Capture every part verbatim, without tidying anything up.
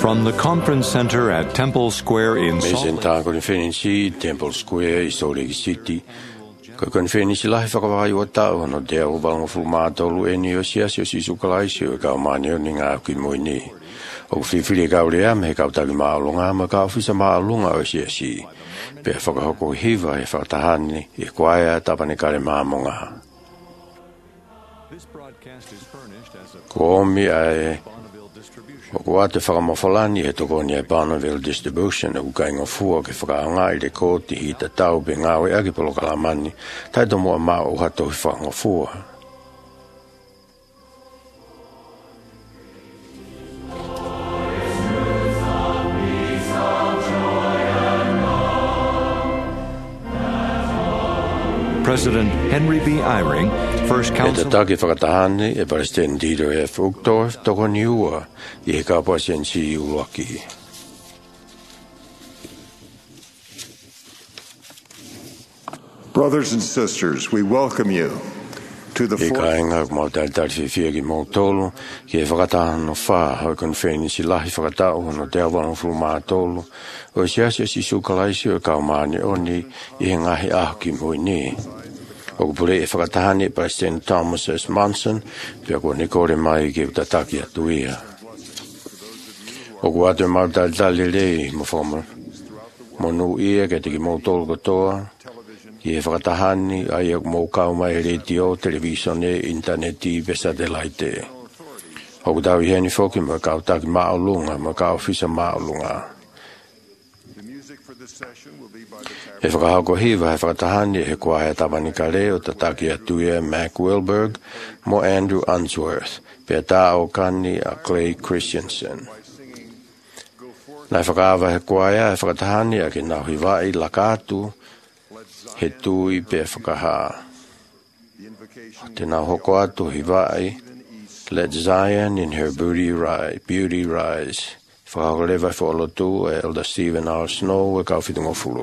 From the conference center at Temple Square in Salt Lake City, Temple Square in Salt Lake City. Ka konferensi lahi whakawai o tau no te au wanga fulmatolu e ni o siasi o sisu kalaisi o kau mani o ni ngā ki moi ni. O whiwhiri kau rea me kau tagi maalunga ma kau whisa maalunga o siasi. Pea whakahoko hiva e whakatahani e kwaia tapane kare maamonga. Ko omi ai o kua te whakamawhalani e toko ni e Barnaville Distribution e ukai ngā fua ke whakaanga i le kōti i ta tau pe ngāwe agi polo kalamani tai to mua maa o hato i whakanga fua. President Henry B. Eyring, First Council. E te take whakatahane e President Dieter F. Uchtdorf toko ni ua i he kapasien si uloaki. Brothers and sisters, we welcome you to the E ka inga mo tal tal whiwhia ki mō tolu ki e whakatahano wha hoi konwheni si lahi whakatau no te awano fulu mā tolu o siasia si sukalaisi o kau maani o ni i he ngahi aho ki mui ni. O kupure e whakatahane President Thomas S. Monson pia ko ne kore mai ki utataki atu ia. O ku atu mau tal tali rei mo whama mo nu ia ke te ki mō tolu katoa ki e whakatahani ai ak mō kau mai radio, television e interneti pe satellite. O ku tau i heni whoki ma kau taki maolunga ma kau fisa maolunga. E whakahako hiwa he whakatahani he kua he tapani ka reo tataki atu ia Mac Wilberg mo Andrew Unsworth pe tā o kani a Clay Christensen. Nai whakaawa he kua ia he whakatahani a ki nau hiwai lakatu he tui pe whakaha. Te nau hoko atu hiwai let Zion in her beauty rise. Beauty rise. Whakahako lewa whaolotu e Elder Stephen R. Snow e kauwhitungo furu.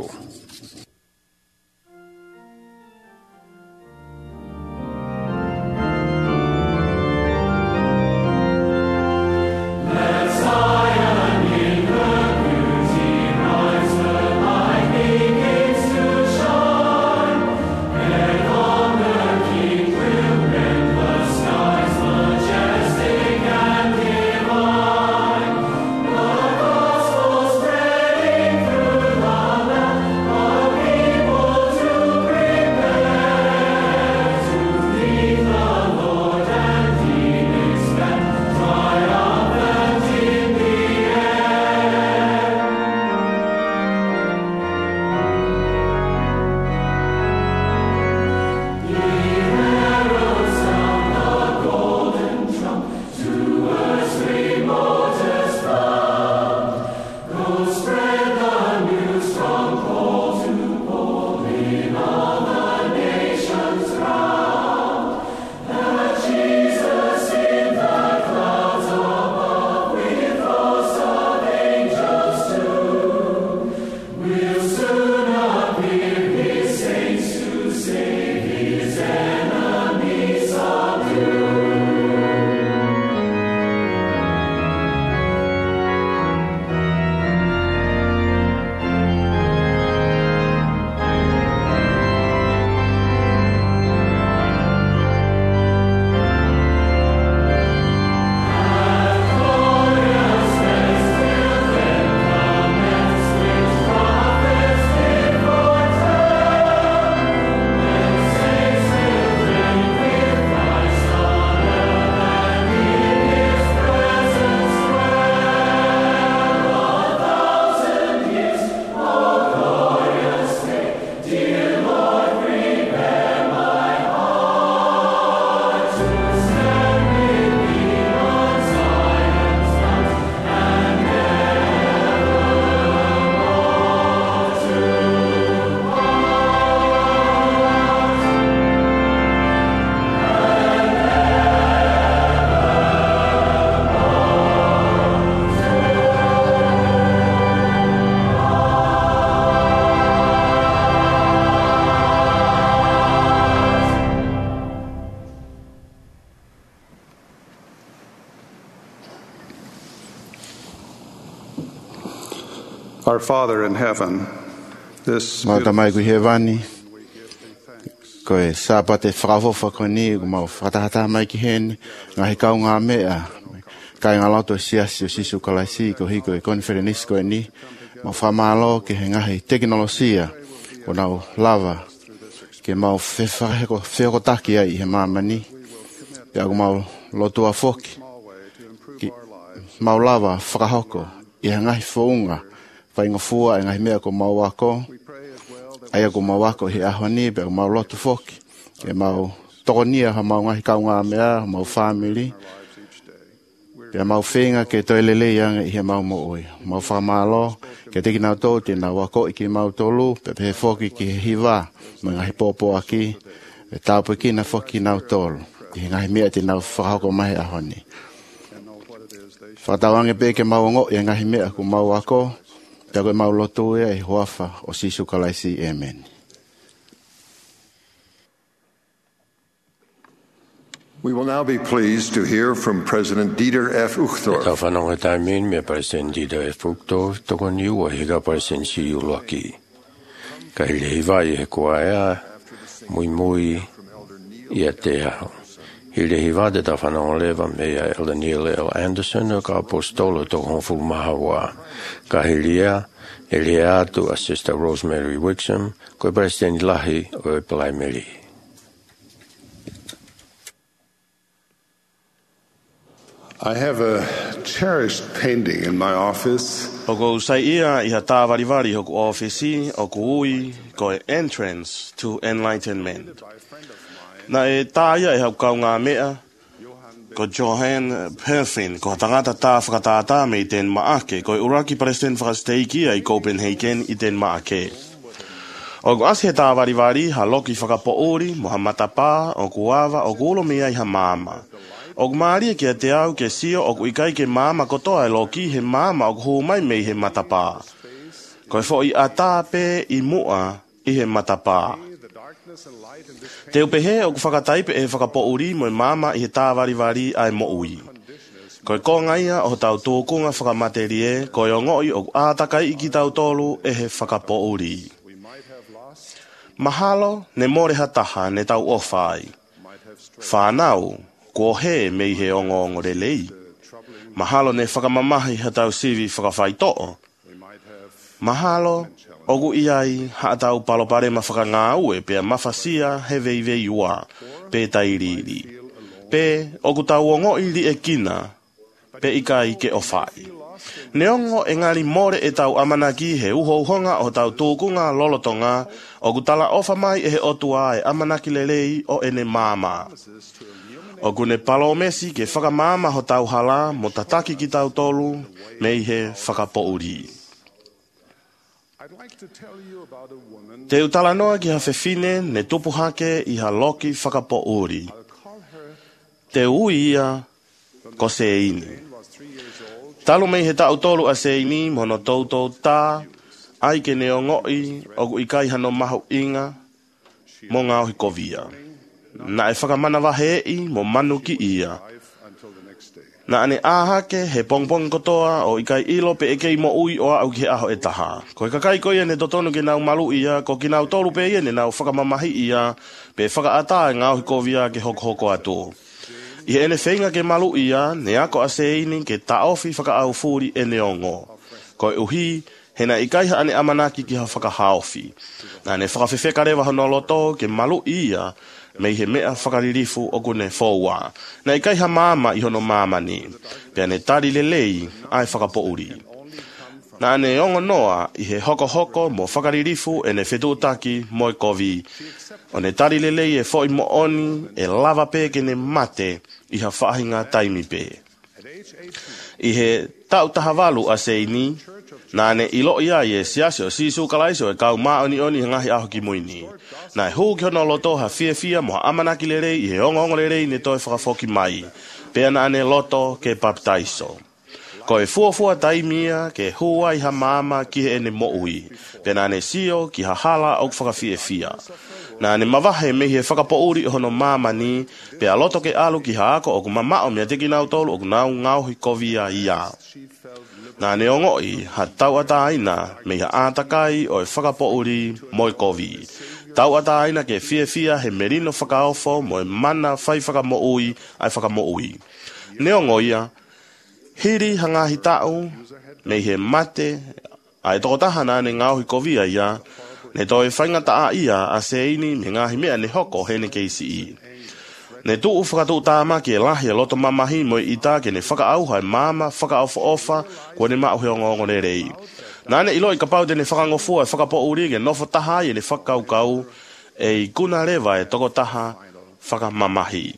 Gospel spreading through the land. Our Father in heaven, this Mau tamai ku hevani. Koe sapate whakafofa koe ni, ku mau whakatahata mai ki hene, ngahi kau ngā mea. Kai ngā lauto siasi o sisu kalaisi, ko hiko e konferenis koe ni, mau whamalo ke he ngahi teknolosia, ko nau lava, ke mau whewhako, whewhako taki ai he mamani, ke aku mau lotua foki, ki mau lava whakahoko, i he ngahi whaunga, whainga fua e ngahi mea ko mau wako, ai ako mau wako he ahoni, pe ako mau lotu foki, ke mau tokonia ha mau ngahi kau ngā mea, mau family, pe mau whenga ke toi lele ianga i he mau mo oi, mau whamalo, ke teki nau tō te nau wako i ki mau tolu, pe pe he foki ki he hiwa, mo ngahi pōpō aki, pe tāpu ki na foki nau tolu, i he ngahi mea te nau whakahoko mahi ahoni. Whatawange pe ke mau ngo i ngahi mea ku mau wako, te koe mau lotu ea i hoafa o sisu kalaisi, amen. We will now be pleased to hear from President Dieter F. Uchtdorf. Tau whanonga tai min mea President Dieter F. Uchtdorf toko niu o higa President Siu Loki. Ka hile hiwai he kua ea, mui mui ia te hao. Hile hiwa te tau whanonga lewa mea Elder Neil L. Anderson o ka apostolo toko honfulu mahawa. Ka hilia, ele atu a Sister Rosemary Wixom, koe President Lahi o e Palai Meri. I have a cherished painting in my office. O ko sai ia i ha tāwariwari hoku ofisi o ku ui ko e Entrance to Enlightenment. Na e tāia e hau kau ngā mea ko Johan Perfin ko tangata tā whakatātā me i ten maake ko e uraki President whakasteiki i Copenhagen i ten maake. O ku ase he tāwariwari ha loki whakapoori mo ha matapā o ku awa o ku ulo mea i ha māma. O kumaaria kia te au ke sio o ku ikai ke māma kotoa e loki he māma o ku mai mei he matapā. Ko e fo i atāpe i mua i he matapā. Te upehe o ku whakataipe e whakapouri mo e māma i he tāwariwari ai mo ui. Ko e kongaia o tau tōkunga whakamaterie ko e o ngoi o ku ātakai i ki tau tolu e he whakapouri. Mahalo ne more hataha ne tau ofai. Whanau. Ko he mei he ongo ongo re lei. Mahalo ne whakamamahi hatau sivi whakawhaito'o. Mahalo, ogu iai hatau palopare ma whakangāue pia mawhasia he vei vei ua, pe tairiri. Pe ogu tau ongo ili e kina, pe ikai ke ofai. Neongo e ngari more e tau amanaki he uhohonga o tau tūkunga lolotonga, ogu tala ofa mai e he otua e amanaki lelei o ene māma. O kune palo mesi ke whakamama ho tau hala mo tataki ki tau tolu mei he whakapouri. Te utala noa ki ha whewhine ne tupuhake i ha loki whakapouri. Te ui ia ko se ini. Talo mei he tau tolu a se ini mono tautou tā, ai ke neo ngoi o ku ikai hano mahu inga mo ngau hi kovia. Na e whakamana wahei mo manu ki ia. Na ane āhake he pongpong kotoa o ikai ilo pe ekei mo ui o au ki he aho e taha. Ko e kakai ko ia ne totonu ke nau malu ia, ko ki nau tolu pe ia ne nau whakamamahi ia, pe whakaata e ngau hikovia ke hoko hoko atu. I he ene whenga ke malu ia, ne ako a seini ke taofi whakaau furi e neongo. Ko e uhi, he na ikai ha ane amanaki ki ha whakahaofi. Na ne whakawhewhekarewa honoloto ke malu ia, mei he mea whakaririfu o kune fōua. Na i kai ha māma i hono māma ni. Pea ne tari lelei ai whakapouri. Na ane ongo noa i he hoko hoko mo whakaririfu e ne whetutaki mo e kovi. O ne tari lelei e fōi mo oni e lava pe ke ne mate i ha whahinga taimi pe. I he tau tahavalu a seini, na ane ilo ia i e siasi o sisu kalaiso e kau maa oni oni ngahi aho ki muini. Na e huu ki hono loto ha fia fia mo ha amanaki le rei i he ongo ongo le rei ne toi whakafoki mai. Pea na ane loto ke baptaiso. Ko e fua fua taimia ke hua i ha mama ki he ene mo ui. Pea na ane sio ki ha hala au whakafia fia. Na ane mawahe me he whakapouri o hono mama ni, pea loto ke alu ki ha ako o ku mamao mea teki nau tolu o ku nau ngau hi kovia ia. Nā ne ongo i ha tau ata aina me ha atakai o e whakapouri mo e kovi. Tau ata aina ke fia fia he merino whakaofo mo e mana whai whakamoui ai whakamoui. Ne ongo ia, hiri hangahi tau me he mate ai toko taha nā ne ngauhi kovia ia, ne toi whaingata a ia a se ini me ngahi mea ne hoko he ne keisi i. Ne tuu whakatu tāma ki e lahi a loto mamahi mo i tā ke ne whakaauha e mama, whakaofa ofa, kua ne mauhe o ngongo ne rei. Nā ne ilo i kapau te ne whakangofua e whakapo uri ke nofo taha i ne whakaukau e i kuna rewa e toko taha whakamamahi.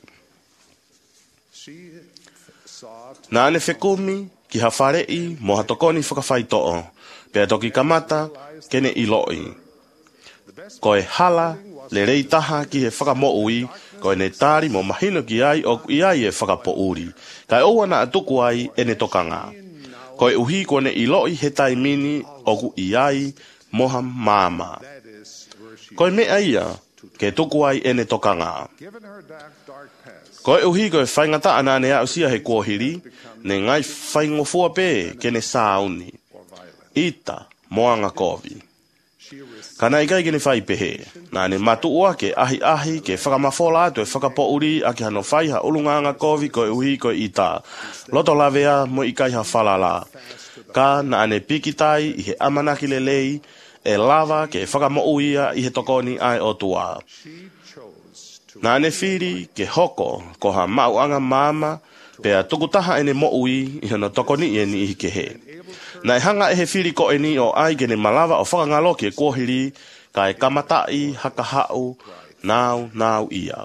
Nā ne whekumi ki hawharei mo hatokoni whakawhaitoo, pia toki kamata ke ne iloi. Ko e hala le rei taha ki he whakamoui, ko e ne tāri mo mahino ki ai o i ai e whakapouri. Kai oua na atuku ai e ne tokanga. Ko e uhi ko ne iloi he taimini o ku i ai moha māma. Ko e mea ia ke tuku ai e ne tokanga. Ko e uhi ko e whaingata ana ne au sia he kuohiri, ne ngai whaingofua pē ke ne sāuni. Ita moanga kovi. Kana ikai ke ne whai pehe, nā ne matua ke ahi ahi ke whakamafola atu e whakapouri a ke hano whaiha ulunganga kovi ko e uhi ko i tā. Loto lavea mo ikai ha whalala. Ka nā ne pikitai i he amanaki lelei e lava ke whakamouia i he tokoni ai o tua. Nā ne whiri ke hoko ko ha mauanga mama pea tukutaha e ne moui i hano tokoni i e ni i ke he. Nā e hanga e he whiri ko e ni o ai ke ne malawa o whakangalo ki e kuohiri ka e kamatai haka hau nau nau ia.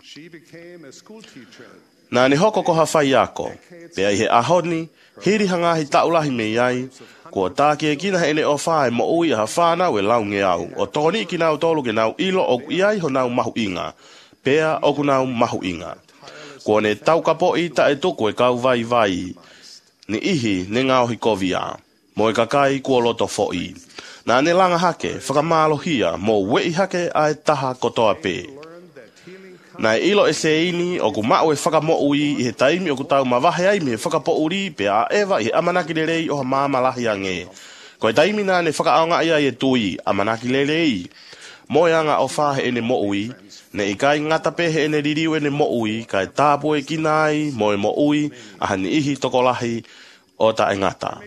Nā ne hoko ko ha whai ako, pea i he ahoni, hiri hanga hi taulahi me iai, kua tā ke kina he ne o whae mo ui a ha whānau e launge au, o toni ki nau tolu ke nau ilo o iai ho nau mahu inga, pea o ku nau mahu inga. Kua ne taukapo i ta e tuku e kau vai vai, ni ihi ne ngauhi kovia, mo e kakai kua loto fo'i. Nā ne langa hake, whakamalohia, mo wei hake a e taha kotoa pē. Nā e ilo e se ini, o ku mao e whakamoui i he taimi o ku tau mawahe ai me whakapouri pe a ewa i he amanaki le rei o ha māmalahi ange. Ko e taimi nā ne whakaaonga ia i e tui, amanaki le rei. Mo e anga o whahe e ne moui, ne i kai ngata pehe e ne ririu e ne moui, ka e tāpu e kinai, mo e moui, a hani ihi tokolahi o ta e ngata.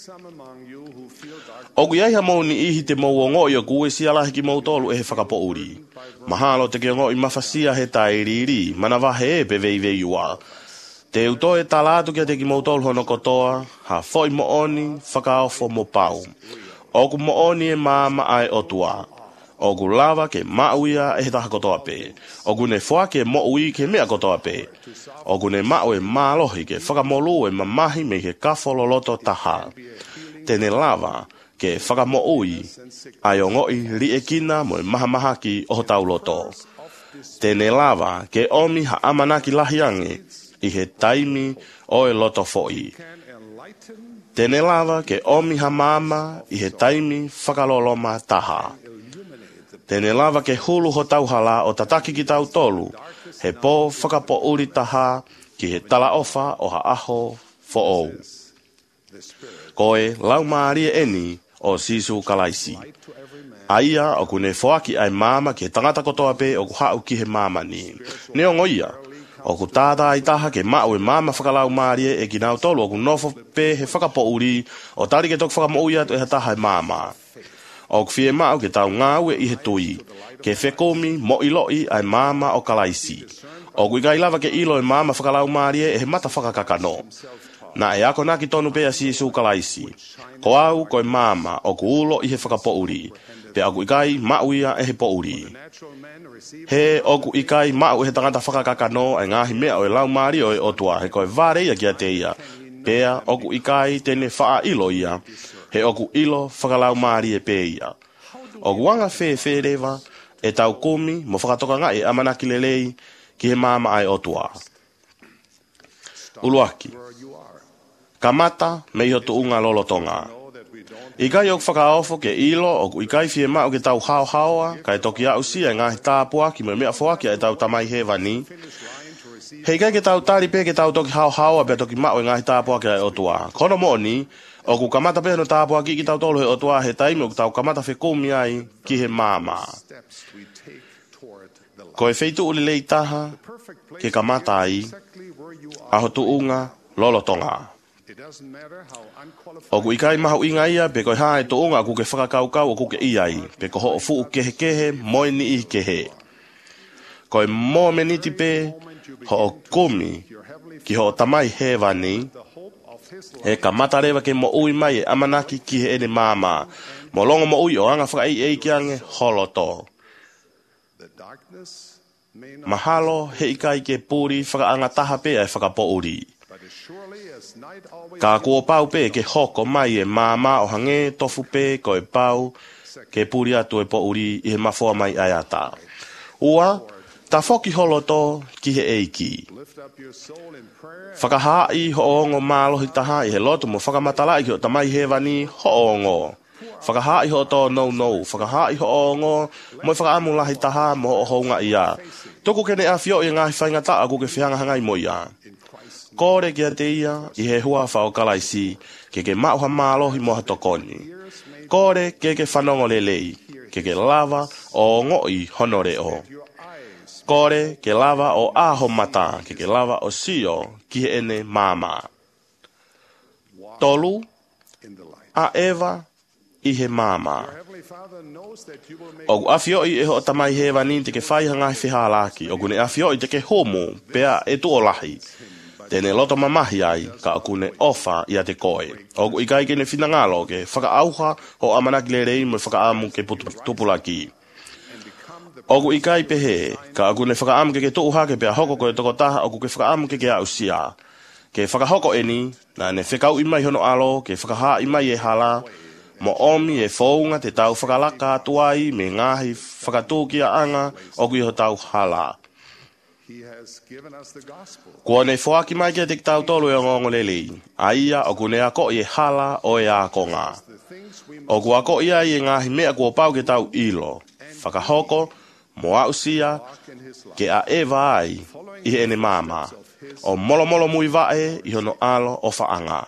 O ku iaiha mou ni ihi te mou o ngoi o ku e sialahi ki mou tolu e he whakapouri. Mahalo te ke ngoi mawhasia he tai riri, mana wahe e pe vei vei ua. Te uto e talatu kia te ki mou tolu hono kotoa, ha foi mo oni, whakaofo mo pau. O ku mo oni e mama ai o tua. O ku lava ke mauia e he taha kotoa pe. O ku ne fua ke mo ui ke mea kotoa pe. O ku ne mau e malohi ke whakamolu e mamahi me ke kafolo loto taha. Tene lava ke whakamoui ai o ngoi ri e kina mo e maha maha ki o tau loto. Tene lava ke omi ha amanaki lahiange i he taimi o e loto foi. Tene lava ke omi ha mama i he taimi whakaloloma taha. Tene lava ke hulu ho tauhala o tataki ki tau tolu, he po whakapo uri taha ki he tala ofa o ha aho fo ou. Koe lau maari eni o sisu kalaisi. Aia o kune foaki ai mama ki he tangata kotoa pe o ku hau ki he mama ni. Ne o ngoia, o ku tāta ai taha ke mau e mama whakalau maari e ki nau tolu o ku nofo pe he whakapo uri o tari ke toku whakamoui atu e he taha e mama. O ku fie mau ke tau ngāu e i he tui, ke whekomi mo iloi ai mama o kalaisi. O ku ikai lava ke ilo e mama whakalau maari e he mata whakakakano. Na e ako naki tonu pea si su kalaisi. Ko au ko e mama o ku ulo i he whakapouri, pe aku ikai mauia e he pouri. He o ku ikai mau e he tangata whakakakano e ngahi mea o e lau maari o e otua, he ko e vāreia ki a te ia. Pea o ku ikai tene whaa ilo ia, he o ku ilo whakalau maari e pe ia. O ku wanga whe whe rewa, e tau kumi mo whakatoka ngai amanaki lelei ki he mama ai otua. Uluaki. Kamata me iho tu unga lolotonga. Ikai o whakaofo ke ilo o ku ikai fie mao ke tau hao haoa, kai toki au sia e ngahi tāpua ki me mea whoaki e tau tamai he wani. Hei kai ke tau tari pe ke tau toki hao hao a pe toki mao e ngahi tāpua ke ai otua. Kono mo ni, o ku kamata pe no tāpua ki ki tau tolu he otua he taimi o ku tau kamata whe kumi ai ki he māma. Ko e feitu uli lei taha, ke kamata ai, aho tu unga, lolotonga. O ku ikai mahu inga ia, pe koe hae tu unga ku ke whakakaukau o ku ke iai, pe ko ho o fuu kehe kehe, moi ni i kehe. Ko e mō meniti pe, ho o kumi, ki ho o tamai hewa ni, e ka matarewa ke mo ui mai e amanaki ki he ene māma, mo longo mo ui o anga whakai ei ki ange holoto. Mahalo he ikai ke pūri whakaanga taha pe ai whakapouri. Ka kua pau pe ke hoko mai e māma o hange tofu pe ko e pau ke pūri atu e pouri i he mafua mai ai ata. Ua, ta foki holoto ki he eiki. Whakahaai ho ongo mālohi taha i he lotu mo whakamatalai ki o tamai hewani ho ongo. Whakahaai ho to no no. Whakahaai ho ongo mo whakaamu lahi taha mo ho honga ia. Toku kene a fio i ngahi whainga taa ku ke whianga hangai mo ia. Kore kia te ia i he hua whao kalaisi ke ke mauha mālohi mo ha tokoni. Kore ke ke whanongo lelei ke ke lava o ngoi honore o. Kore ke lava o aho mata ke ke lava o sio ki he ene māma. Tolu a Eva i he māma. O afio i e ho tamai hewa ni te ke whaihanga i whihalaki. O kune afio i te ke homo pea e tuolahi. Tene loto mamahi ai ka kune ofa i a te koe. O i kai kene whinangalo ke whakaauha ho amanaki le rei mo whakaamu ke tupulaki. Ogu ikai pehe, ka aku ne whakaamu ke ke tuuha ke pea hoko koe toko taha oku ke whakaamu ke ke au sia. Ke whakahoko eni, na ne whekau imai hono alo, ke whakaha imai e hala, mo omi e whaunga te tau whakalaka atuai me ngahi whakatūkia anga oku iho tau hala. Kua ne whaaki mai ke te tau tolu e ngongo lelei, a ia oku ne ako i e hala o e a konga. Oku ako ia i e ngahi mea kua pau ke tau ilo, whakahoko, mo ausia ke a Eva ai i ene māma o molo molo mui vae i hono alo o whaanga.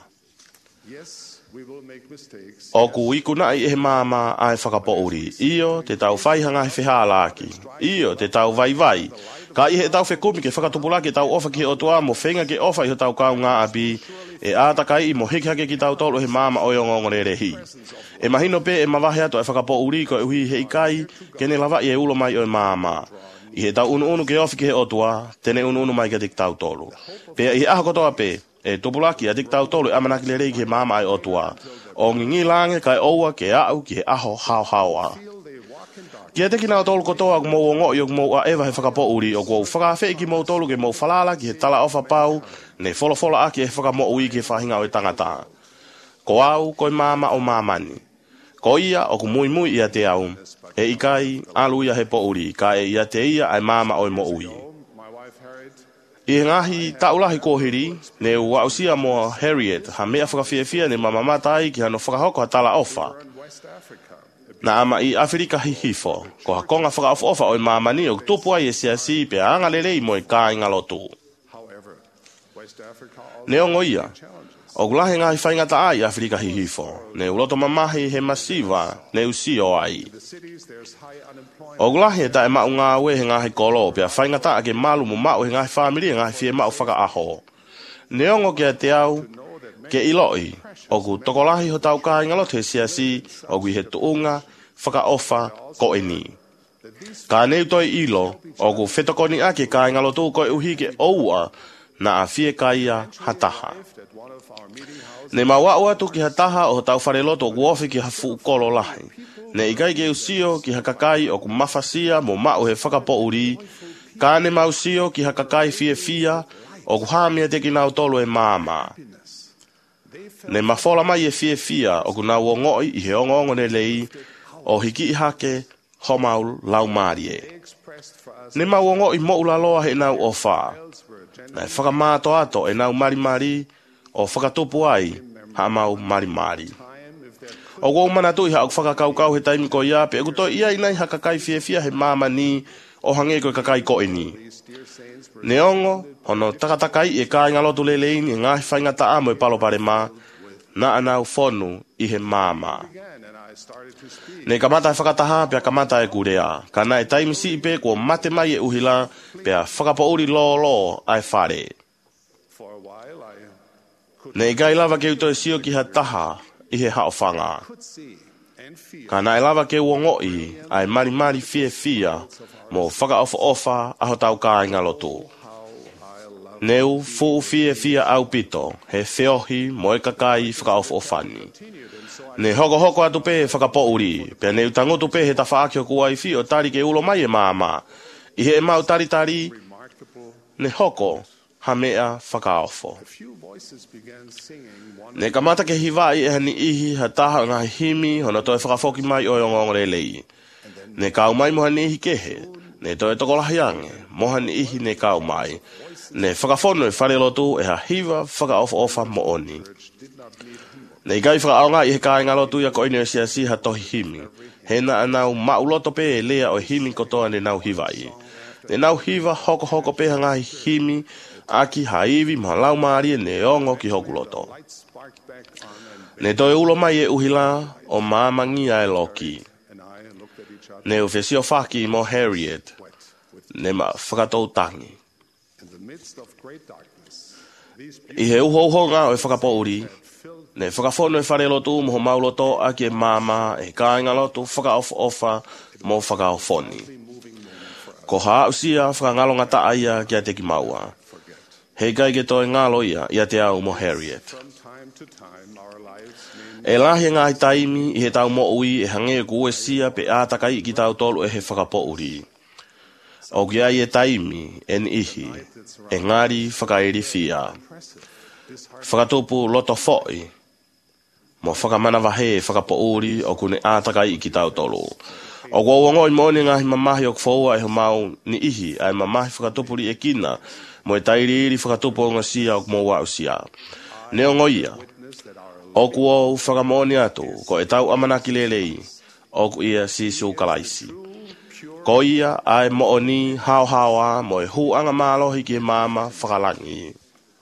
O ku ikuna i e māma ai whakapouri. Io te tau whaihanga he whihalaki. Io te tau vai vai. Ka i he tau whekumi ke whakatupulaki tau ofa ki he otua mo whenga ke ofa i ho tau kau ngā api e ātakai i mo hikihake ki tau tolu he māma o yongongo rerehi. E mahino pe e mawahe ato e whakapouri ko e uhi he ikai kene lava i e ulo mai o e māma. I he tau unu unu ke ofi ki he otua, tene unu unu mai ke tik tau tolu. Pe i he aho kotoa pe, e tupulaki a tik tau tolu e amanaki le rei ki he māma ai otua. O ngingi lange kai oua ke au ki he aho hao haoa. Kia te kina o tolu kotoa ku mou o ngoi o ku mou a Eva he whakapouri o ku whakawhei ki mou tolu ke mou whalala ki he tala ofa pau ne wholo wholo aki he whakamo ui ki he whahinga o e tangata. Ko au koi māma o māmani. Ko ia o ku mui mui ia te au. E ikai alu ia he pouri ka e ia te ia ai māma o e mo ui. I he ngahi taulahi kōhiri ne ua usia mo Harriet ha mea whakawhiawhia ne mamamatai ki hano whakahoko ha tala ofa. Na ama i Afrika hihifo, ko hakonga whakaofa ofa o e mamani o tupua i e siasi pe anga lelei mo e ka inga lotu. Ne ongo ia, o gulahe ngahi whaingata ai Afrika hihifo, ne uloto mamahi he masiva ne usio ai. O gulahe ta e mau ngā we he ngahi kolo, pe a whaingata ake malu mo mau he ngahi whamiri ngahi fie mau whakaaho. Ne ongo kia te au, ke iloi, o ku tokolahi ho tau ka inga lotu he siasi, o ku he tuunga, whakaofa ko e ni. Ka neu toi ilo, o ku whetokoni ake ka inga lotu ko e uhi ke oua na a fie kaia hataha. Ne maua atu ki hataha o tau whare loto ku ofi ki hafu kolo lahi. Ne ikai ke usio ki hakakai o ku mawhasia mo mau he whakapouri. Ka ne mausio ki hakakai fie fia o ku hamia te ki nau tolu e māma. Ne mafola mai e fie fia o ku nau o ngoi i he ongo ongo ne lei o hiki i hake homau lau marie. Ne mau o ngoi mo ula loa he nau o wha. Na e whakamato ato e nau mari mari o whakatupu ai ha mau mari mari. O gau mana tu i ha o whakakaukau he taimi ko ia pe e kuto ia inai hakakai fie fia he māma ni o hange koe kakai ko ini. Neongo, hono takatakai e ka ngalotu leleini e ngahi whaingata amo e palo pare mā, na anau whonu i he māma. Nei kamata e whakataha pia kamata e kurea, kana e taimisi i pe kua mate mai e uhila pia whakapauri lo lo ai whare. Nei gai lava ke uto e sio ki ha taha i he hao whanga. Kana e lava ke uongoi ai mari mari fie fia mo whaka ofa ofa aho tau ka inga lotu. Neu fu fie fia au pito he feohi mo e kakai whaka ofa ofani. Ne hoko hoko atu pe whakapo uri, pe ne utangotu pe he ta whaakio kua i fio tari ke ulo mai e māma. I he e mau tari tari, ne hoko ha mea whakaofo. Ne kamata ke hiwai e hani ihi ha taha ngā himi hona toi whakafoki mai o yongongore lei. Ne kau mai mohani ihi kehe, ne toi tokolahi ange, mohani ihi ne kau mai. Ne whakafono e whare lotu e ha hiwa whakaofo ofa mo oni. Nei gai whakaonga i he kāinga lotu ia ko ine o sia si ha tohi himi. He na anau mauloto pe e lea o himi kotoa ne nau hiwai. Ne nau hiwa hoko hoko pe hanga himi aki haivi ma lau maari ne ongo ki hoku loto. Ne toi ulo mai e uhila o māmangi ai loki. Ne u whesio whaki mo Harriet. Ne ma whakatou tangi. I he uho uho ngā o e whakapouri. Ne whakafono e whare lotu mo mauloto a ke māma e kāinga lotu whakaofa ofa mo whakaofoni. Ko haa usia whakangalonga ta aia kia teki maua. Hei gai ke toi ngalo ia ia te au mo Harriet. E lahi ngā hi taimi i he tau mo ui e hange e kue sia pe ātakai ki tau tolu e he whakapouri. O ki ai e taimi en ihi e ngari whakairi fia. Whakatupu loto foi. Mo whakamana wahe whakapouri o kune ātakai ki tau tolu. O kua uango i mone ngahi mamahi o kufua e ho mau ni ihi ai mamahi whakatupuri e kina mo e tairi iri whakatupu o ngasia o kumoa usia. Neo ngoia. O kua u whakamoni atu ko e tau amanaki lelei o ku ia sisu kalaisi. Ko ia ai mooni hao hawa mo e hu anga mālohi ki mama whakalangi.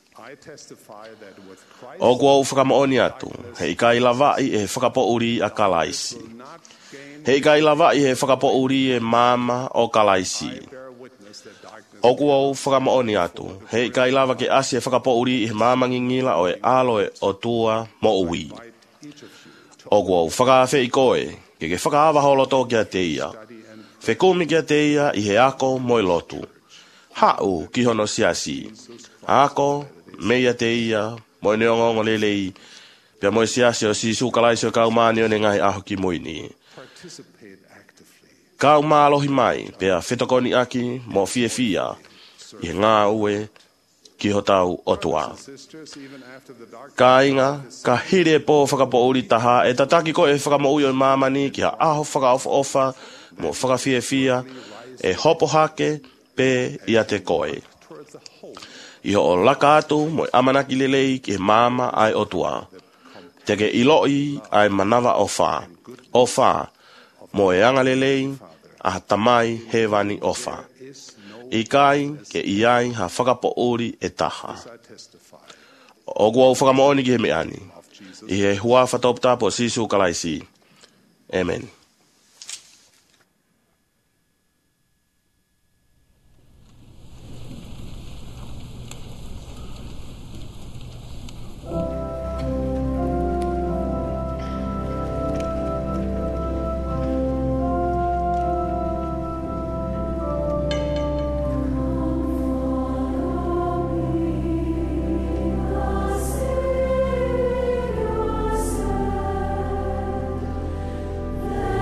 O kua u whakamooni atu, he ikai lawai e whakapouri a kalaisi. He ikai lawai e whakapouri e mama o kalaisi. O kua u whakamooni atu, he ikai lawa ke asi e whakapouri e mama ngingila o e aloe o tua mo ui. O kua u whakawhi i koe, ke ke whakawa holoto kia te ia. Whekumi kia te ia i he ako moi lotu. Hau ki hono siasi. Ako meia te ia, moi neongongo lelei, pia moi siasi o sisu kalaisi o kaumani o ne ngai aho ki moini. Kau mālohi mai, pia whetokoni aki mo fie fia, i he ngā ue ki ho tau otua. Ka inga, ka hire po whakapouri taha, e tataki ko e whakamoui o mamani ki ha aho whakaofa ofa, mo whakafie fia, e hopo hake, pe ia te koe. I ho o laka atu mo amanaki lelei ki he mama ai otua. Te ke iloi ai manawa o wha. O wha, mo e anga lelei, a tamai he wani o wha. I kai ke iai ha whakapo uri e taha. O kua u whakamooni ki he meani. I he hua whatopta po sisu kalaisi. Amen. The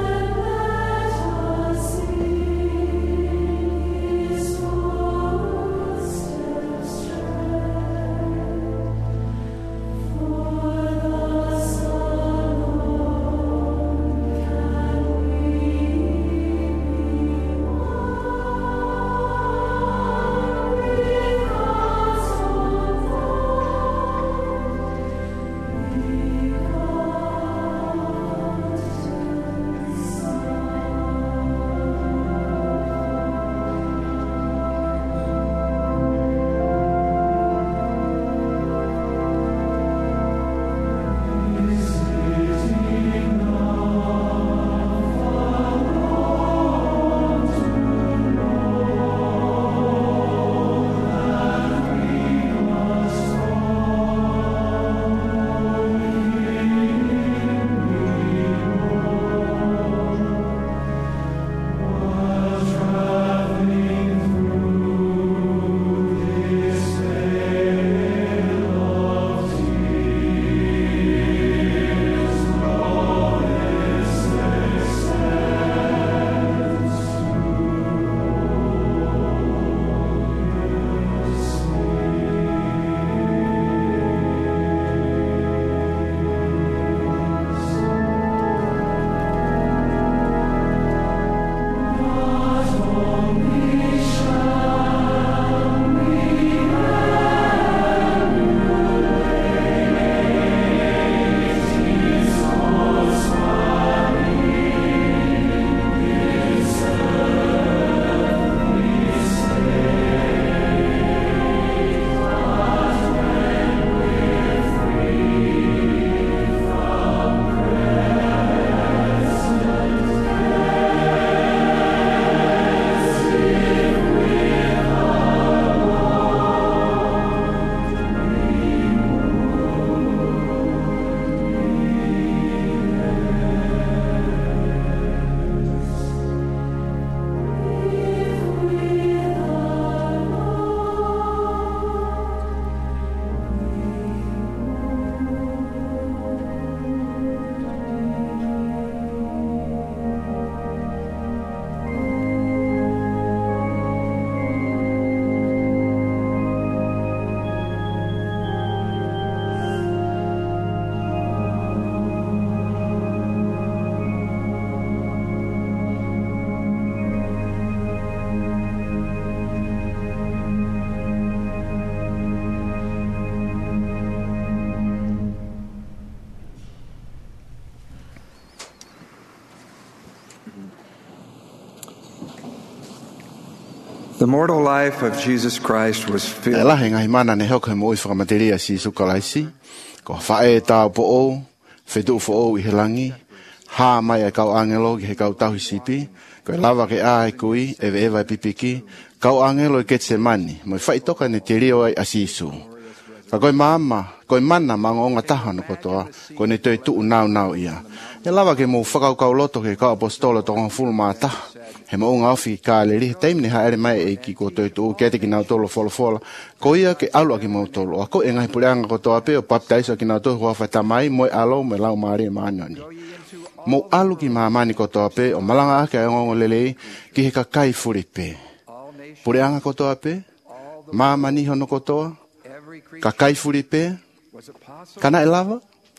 The mortal life of Jesus Christ was E filled lahe ngai mana ne hoka mo i whakamateria si sukalaisi. Ko whae tā po o, whetu fo o i he langi. Ha mai e kau angelo ki he kau tahu sipi. Ko e lava ke a e kui, e ve ewa e pipiki. Kau angelo i ketse mani. Mo i whai toka ne te rio ai asisu. Ka koe maama, koe mana manga o ngā taha no kotoa. Ko ne toi tuu nau nau ia. E lava ke mo whakau kau loto ke kau apostola to ngā fulu mā taha. He mo unga ofi ka le ri taimi ha ere mai e ki ko toi tu ke te ki na tolo fola fola ko ia ke alu ki mo tolo ko e ngai puleanga ko to ape o baptize ki na to ho fa tamai mo alo me lau mari manoni mo alu ki mamani ko to ape o malanga ke ngo lele ki he ka kai furipe puleanga ko to ape mamani hono ko to ka kai furipe kana elava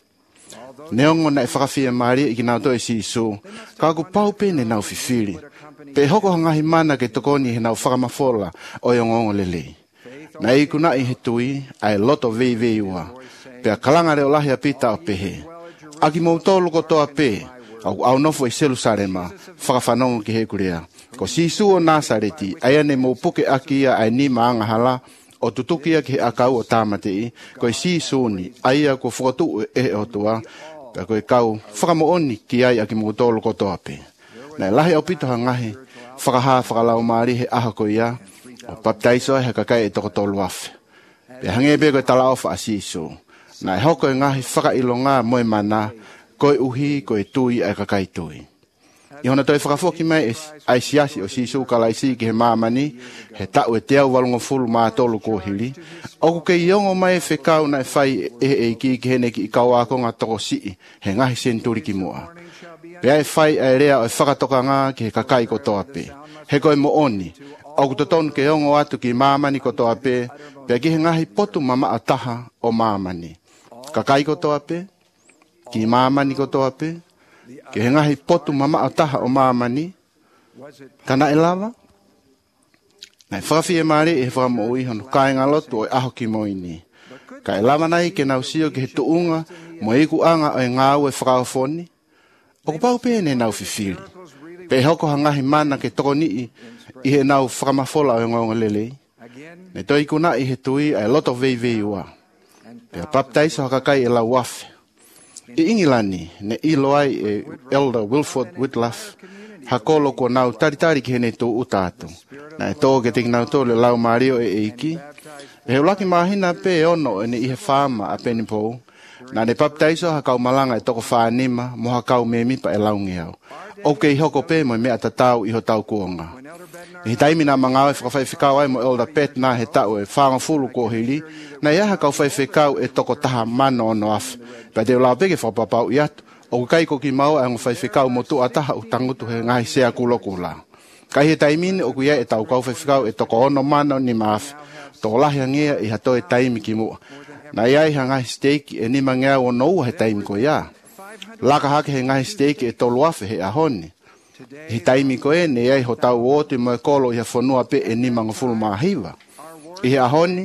neongo na whakawhia mari i ki na to e si so ka ko paupe ne na fifili pe hoko hangahi mana ke tokoni he nau whakamafola o yongongo lele. Na i kuna i he tui, ai loto vei vei ua. Pe a kalanga reo lahi a pita o pehe. Aki mou tolu ko toa pe, au au nofo i Jerusalema, whakawhanongo ki he kurea. Ko sisu o Nasareti, ai ane mou puke aki ia ai ni maanga hala, o tutukia ki he akau o tāmatei, ko i sisu ni, ai a ko whakatu e o tua, pe ko i kau whakamooni ki ai aki mou tolu ko toa pe. Na lahi au pito hangahi, whakaha whakalau maari he aha ko ia, o baptaiso he kakai e toko tolu afe. Pe hange be koe tala ofa asiso. Na e hoko e ngahi whakailo ngā moe mana, koe uhi, koe tui ai kakai tui. I hona toi whakafoki mai ai siasi o sisu kalaisi ki he mamani, he tau e te au walungo fulu maa tolu ko hili. Oku ke iongo mai e whekau na e whai e e ki ki hene ki i kau ako ngā toko sii, he ngahi senturi ki mua. Pea e whai e rea o e whakatoka ngā ki he kakai ko toa pe. He koe mo oni. Oku to tonu ke ongo atu ki mamani ko toa pe. Pea ki he ngahi potu mama ataha o mamani. Kakai ko toa pe. Ki mamani ko toa pe. Ki he ngahi potu mama ataha o mamani. Kana e lava? Nei whakawhi e maari e whakamo ui hono kai ngā lotu o e aho ki moini. Ka e lava nei ke nausio ki he tuunga mo iku anga o e ngāu e whakawhoni. O pau pe ne nau fifili. Pe hoko hangahi mana ke toko nii i he nau whakamafola o ngonga lele. Ne toi kuna i he tui ai loto vei vei ua. Pe a baptaiso hakakai e lau wafe. I ingilani ne ilo ai e Elder Wilford Whitlaff hakolo ko nau taritari ki hene tō utatu. Na e tō ke teki nau tō le lau mario e eiki. E he laki mahina pe e ono e ne i he whama a penipou. Na ne baptaiso hakau malanga e toko whanima mo hakau me mipa e laungi au. O ke i hoko pe mo mea tatau i ho tau kuonga. I taimi na mga e whakawhai whikau ai mo Elder Pet na he tau e whanga fulu ko hili. Na ia hakau whai whikau e toko taha mano ono afu. Pa te ula peke whapapau i atu. O kai ko ki mau e ngu whai whikau mo tu ataha u tangutu he ngahi sea kulokula. Kai he taimine o kuia e tau kau whai whikau e toko ono mano ni maafu. Toko lahi angia i hato e taimi ki mua. Na iai ha ngahi steiki e nima ngea o nou he taimi ko ia. Laka hake he ngahi steiki e tolu afe he ahoni. He taimi ko e ne iai ho tau otu mo e kolo i ha whanua pe e nima ngafulu mahiwa. I he ahoni,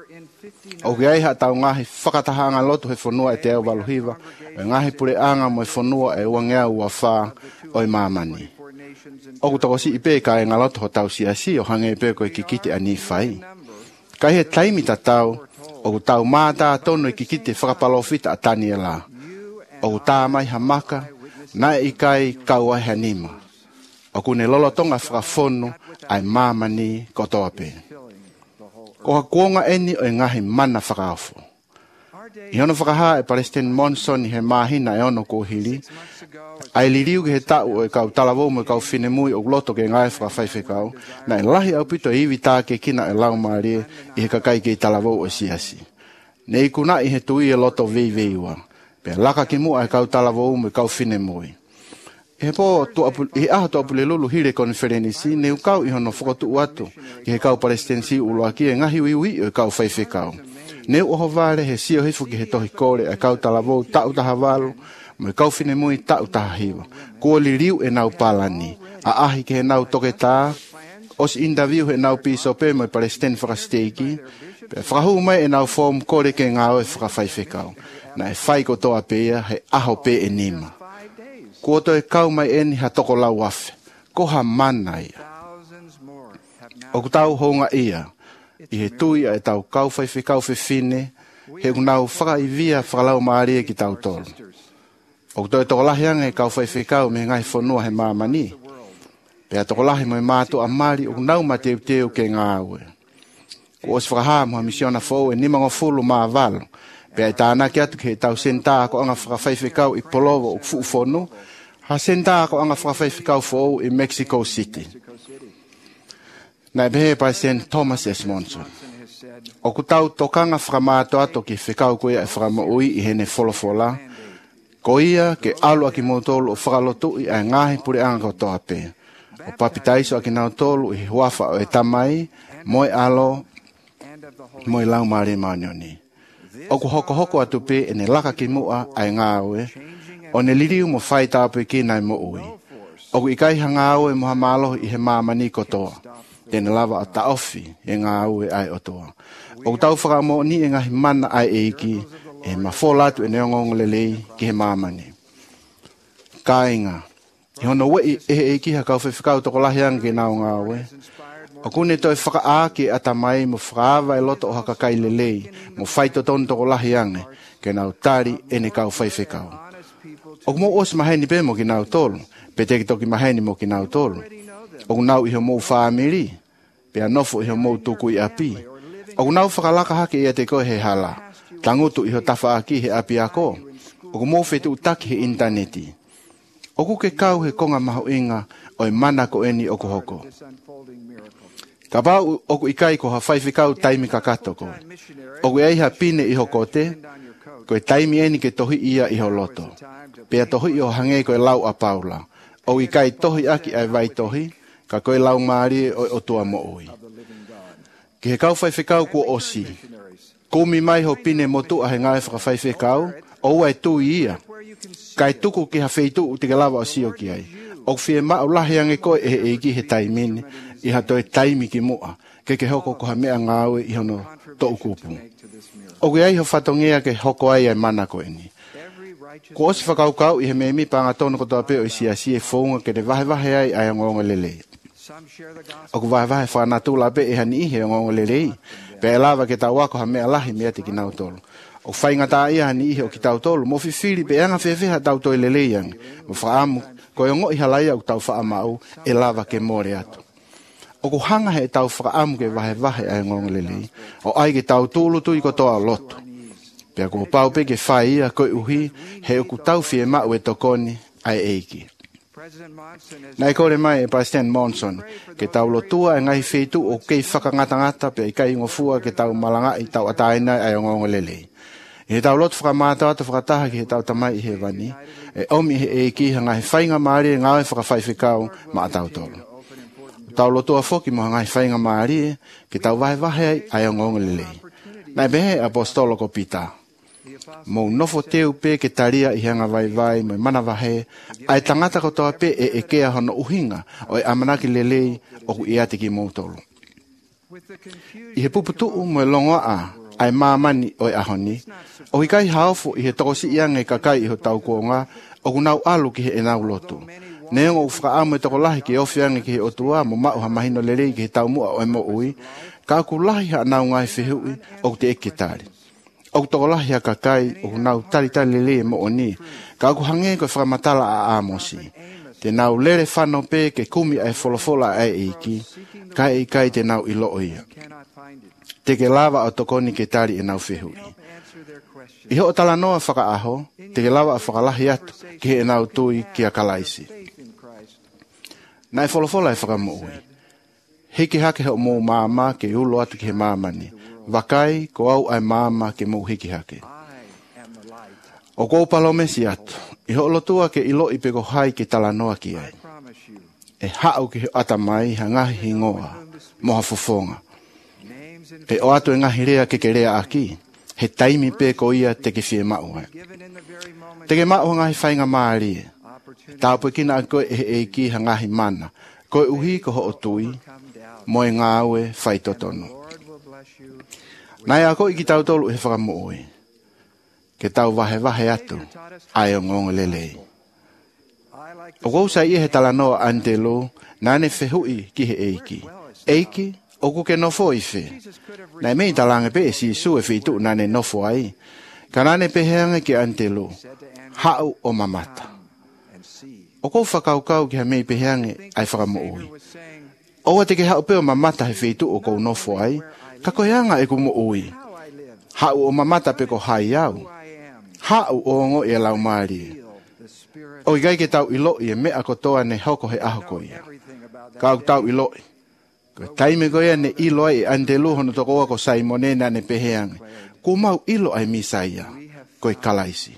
o ki iai ha tau ngahi whakatahanga lotu he whanua e te au waluhiwa. E ngahi pure anga mo e whanua e ua ngea ua wha o i mamani. O kutako si ipe ka e ngaloto ho tau siasi o hange ipe ko i kikite ani whai. Kai he taimi ta tau, o tau māta tono i kikite whakapalofita a tani e la. O tā mai ha maka, na i kai kau ai hanima. O kune lolotonga whakafonu ai mamani kotoa pe. Ko ha kuonga eni o ngahi mana whakaafu. I ono whakaha e Palestine Monson i he mahina e ono ko hili. Ai liriu ki he tau e kau talavou mo e kau whinemui o loto ke ngai whakawhaiwhi kau. Na e lahi au pito iwi tā ke kina e lau maari i he kakai ke talavou o siasi. Nei kuna i he tui e loto vei vei ua. Pe laka ki mua e kau talavou mo e kau whinemui. I he po i aha to apule lulu hire konferenisi ne u kau i hono whakotu uatu i he kau palestinsi uloaki e ngahi uiwi o e kau whaiwhi kau. Ne u oho vare he sio hifu ki he tohi kore e kau talavou tau taha walu mo e kau whinemui tau taha hiwa. Kua li riu e nau palani. A ahi ke he nau toke tā. Os indaviu he nau piso pe mo e palestin whakasteiki. Pe whakahu mai e nau form kore ke ngā o e whakawhaiwhi kau. Na e whai ko toa pea he aho pe e nima. Kua to e kau mai eni ha toko lau afe. Ko ha mana ia. O ku tau honga ia, i he tui a e tau kau whaiwhi kau whiwhine, he kunau whaka i via whakalau maaria ki tau tolu. O ku toi tokolahi anga e kau whaiwhi kau me ngai whanua he maamani. Pea tokolahi mo e mātu a mari o kunau ma teu teu ke ngā aue. Ko os whakaha mo ha misiona fōu e nimango fulu maa valo. Pea i tāna ki atu ke tau senta ko anga whakawhaiwhi kau i Polovo o kufu whonu, ha senta ko anga whakawhaiwhi kau fōu i Mexico City. Nai behe President Thomas S. Monson. O ku tau tokanga whakamāto ato ki whikau koe e whakamoui i hene wholofola, ko ia ke alu aki motolu o whakalotu i a ngahi puri anga ko toa pē. O papitaiso aki nao tolu i huafa o e tamai, moe alo, moe lau maare maunioni. O ku hoko hoko atu pē e ne laka ki mua ai ngāwe, o ne liriu mo whai tāpui ki nai mo ui. O ku ikai ha ngāwe mo ha mālohi i he māmani kotoa. Tēne lava o taofi e ngāwe ai otoa. O ku tau whakamo ni e ngahi mana ai eiki, e mawholatu e neongongo lelei ki he māmani. Kāinga, i hono wei e he eiki ha kau whiwhikau toko lahi anga ki nao ngāwe. O kune toi whakaaki atamai mo whakaawa e loto o hakakai lelei, mo whaito ton toko lahi anga, ke nao tari e ne kau whiwhikau. O kumo os maheni pe mo ki nao tolu, pe teki toki maheni mo ki nao tolu. O kunau iho mou whaamiri, pea nofo iho mou tuku i api. O kunau whakalaka hake ia te koe he hala, tangutu iho tafa aki he api ako. O kumou whetu utaki he interneti. O kuke kau he konga maho inga, o e mana ko eni o kuhoko. Ka pau o ku ikai ko ha whaiwhikau taimi kakato koe. O ku eiha pine iho kote, koe taimi eni ke tohi ia iho loto. Pea tohi iho hange koe lau a paula. O ikai tohi aki ai vai tohi, ka koe lau maari o o tua mo ui. Ki he kau whaiwhikau kua osi. Kumi mai ho pine motu a he ngai whakawhaiwhikau, o ua e tui ia. Kai tuku ki ha wheitu u tike lawa o sio ki ai. O whie mao lahi ange koe e he eiki he taimini, i ha toi taimi ki mua, ke ke hoko ko ha mea ngāwe i hono to ukupu. O ki ai ho whatongea ke hoko ai ai mana koe ni. Ko osi whakaukau i he me mi panga tono kotoa peo i sia si e whaunga ke te vahe vahe ai ai ngonga lelei. O ku vahe vahe whanatu la pe e hani ihe ngonga lelei, pe e lava ke tau wako ha mea lahi mea te ki nau tolu. O whainga tā ia hani ihe o ki tau tolu, mo whiwhiri pe anga whewheha tau toi lelei ang, mo whaamu, ko e ngo i halaia o tau whaamau e lava ke more atu. O ku hanga he tau whaamu ke vahe vahe ai ngonga lelei, o ai ke tau tūlu tui ko toa loto. Pea ko pau pe ke whai ia koe uhi, he o ku tau whie mau e tokoni ai eiki. Nai kore mai e President Monson, ke tau lotua e ngai whetu o kei whakangatangata pe i kai ngofua ke tau malanga i tau ataina ai ngonga lelei. I he tau lotu whakamata ata whakataha ki he tau tamai i he wani, e omi he eiki ha ngai whainga maari e ngai whakawhaiwhikau ma atau tolu. Tau lotua whoki mo ngai whainga maari e, ke tau vahe vahe ai ngonga lelei. Nai behe apostolo ko pita. Mo nofo teu pe ke taria i hanga vai vai mo mana vahe, ai tangata ko toa pe e e kea hono uhinga o e amanaki lelei o ku iate ki mautolo. I he puputu mo e longoa a, ai mamani o e ahoni, o i kai haofu i he tokosi iange kakai i ho tau kuonga, o ku nau alu ki he enau lotu. Neongo ufka amu e toko lahi ki ofiange ki he otua mo mau ha mahino lelei ki he tau mua o e mo ui, ka ku lahi ha nau ngai whihui o te eke tari. O toko lahi a kakai o nau tari tari lele mo oni, ka ku hange ko whakamatala a amosi. Te nau lere whano pe ke kumi ai wholofola ai eiki, kai i kai te nau ilo ia. Te ke lava o tokoni ke tari e nau whihui. I ho o tala noa whakaaho, te ke lava a whakalahi atu ki e nau tui ki a kalaisi. Nai wholofola e whakamoui. Hiki hake ho mō māma ke ulo atu ki he māmani. Wakai ko au ai mama ke mo hiki hake. O ko palome si atu. I ho lotua ke ilo i peko hai ke tala noa ki ai. E hau ke atamai ha ngahi hingoa, moha fofonga. E o atu e ngahi rea ke ke rea aki, he taimi pe ko ia te ke fie mau hai. Te ke mau ngahi whainga maari e. Tāpue kina a koe e e ki ha ngahi mana. Koe uhi ko ho o tui, moe ngāwe whai totono. Nai ako i ki tau tolu he whakamoe. Ke tau wahe wahe atu, ai o ngonga lelei. O kou sa i he tala noa antelo, nane whehui ki he eiki. Eiki o ku ke nofo ife. Nai mei talange pe si su e fitu nane nofo ai. Kanane pe heange ke antelo. Hau o mamata. O kou whakaukau ki ha mei pe heange ai whakamoui. O te ke hau pe o mamata he fitu o kou nofo ai. Kako heanga e ku mo ui. Hau o mamata pe ko hai au. Hau o ngo e lau maari. O igai ke tau ilo i e mea kotoa ne hoko he aho ko ia. Kau tau ilo i. Ko taime ko ia ne ilo ai antelu hono toko ko Saimonena ne peheange. Ko mau ilo ai misaia. Ko i kalaisi.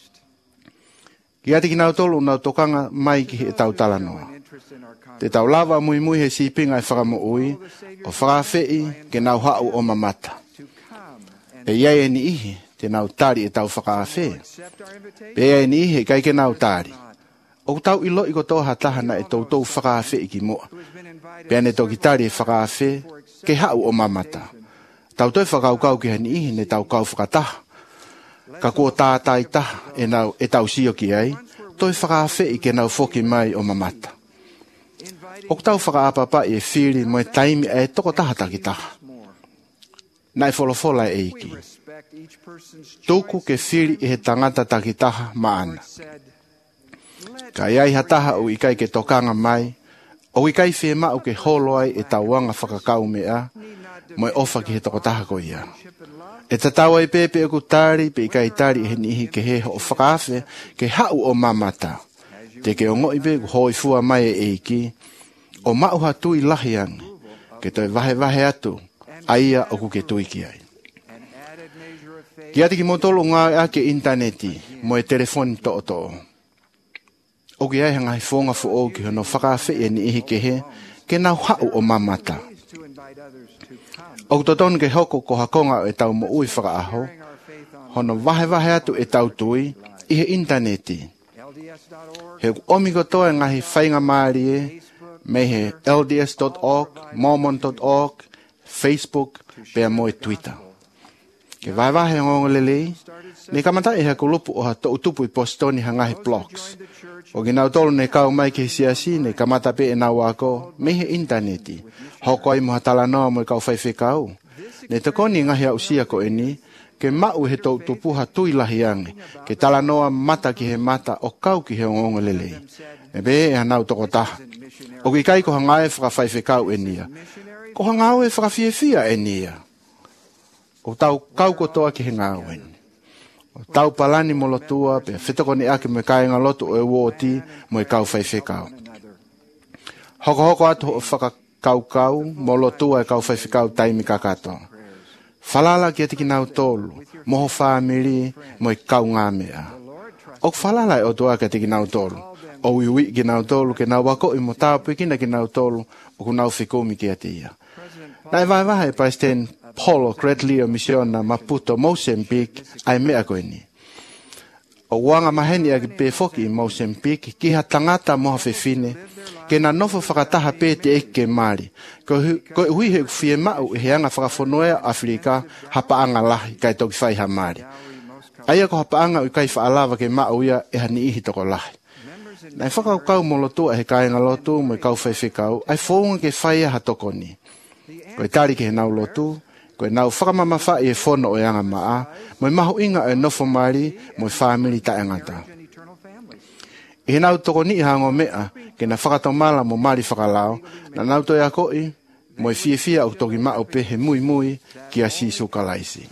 Ki ati ki nau tolu nau tokanga mai ki he tau talanoa. Te tau lava mui mui he sipinga e whakamo ui. O whakawhei ke nau hau o mamata. E iai e ni ihi. Te nau tari e tau whakawhei. Pe iai e ni ihi kai ke nau tari. O tau ilo i ko toha tahana e tau tau whakawhei ki mua. Pe ane toki tari e whakawhei ke hau o mamata. Tau toi whakaukau ki hani ihi ne tau kau whakataha. Ka kua tātai taha e, nau, e tau sio ki ai. Toi whakawhei ke nau whoki mai o mamata. O tau whakaapapa i e whiri mo e taimi e toko taha taki taha. Nai wholofola e iki. Tuku ke whiri i he tangata taki taha maana. Ka iai hataha o ikai ke tokanga mai. O ikai whi mau ke holo ai e tauanga whakakau mea. Mo e ofa ki he toko taha ko ia. E tatawa i pepe e ku tari pe ikai tari he nihi ke he o whakawhe ke hau o mamata. Te ke o ngoi pe ku hoi fua mai e iki. O mauha tui lahiang. Ke toi vahe vahe atu. Aia o ku ke tui ki ai. Ki ati ki motolo ngā a ke interneti. Mo e telefoni to o to o. O ki ai hanga hi whonga fu o ki hono whakawhe e ni ihi ke he. Ke nau hau o mamata. O toton ke hoko ko hakonga e tau mo ui whakaaho. Hono vahe vahe atu e tau tui. I he interneti. He omiko toa ngahi whainga maari e. Me he L D S dot org, Mormon dot org, Facebook, pea mo e Twitter. Ke vai vahe ngongo lelei, ne kamata e hako lupu o ha to utupu i postoni hangahi blogs. O ginau tolu ne kau mai ke siasi, ne kamata pe e nau ako, me he interneti. Hoko ai moha talanoa mo i kau whaiwhi kau. Ne te koni ngahi au sia ko eni, ke mau he to utupuha tui lahiange, ke talanoa mata ki he mata o kau ki he ngongo lelei. E be e hanau toko taha. O ki kai ko hangae whakawhaiwhi kau enia. Ko hangau e whakawhiewhia enia. O tau kau kotoa ki he ngau eni. O tau palani mo lotua, pe whetako ni ake me kai ngā lotu o e wōti, mo e kau whaiwhi kau. Hoko hoko atu o whakakau kau, mo lotua e kau whaiwhi kau taimi kakato. Falala ki ati ki nau tolu, moho whaamiri, mo e kau ngā mea. O falala e o tua ki ati ki nau tolu. O iwi ki nau tolu, ke nau wako i mo tāpu kina ki nau tolu, o ku nau whikomi ki ati ia. Nai vai vai pa sten Polo Credley o misiona Maputo, Mozambique, ai mea koe ni. O wanga maheni agi pe foki i Mozambique, ki ha tangata moha whiwhine, ke na nofo whakataha pe te eke maari. Ko hui he fie mau he anga whakafonoea Afrika, hapa anga lahi, kai toki whai ha maari. Aia ko hapa anga ui kai whaalawa ke mau ia, e hani ihi toko lahi. Nai whakau kau mo lotua he kāinga lotu, mo i kau whaiwhikau, ai whonga ke whaia ha toko ni. Ko i tari ke he nau lotu, ko i nau whakamama whai e whono o yanga maa, mo i mahu inga e nofo maari, mo i whamiri ta engata. I he nau toko ni hango mea, ke na whakatomala mo maari whakalao, na nau toi a koi, mo i fie fia o toki mao pe he mui mui, ki a sisu kalaisi.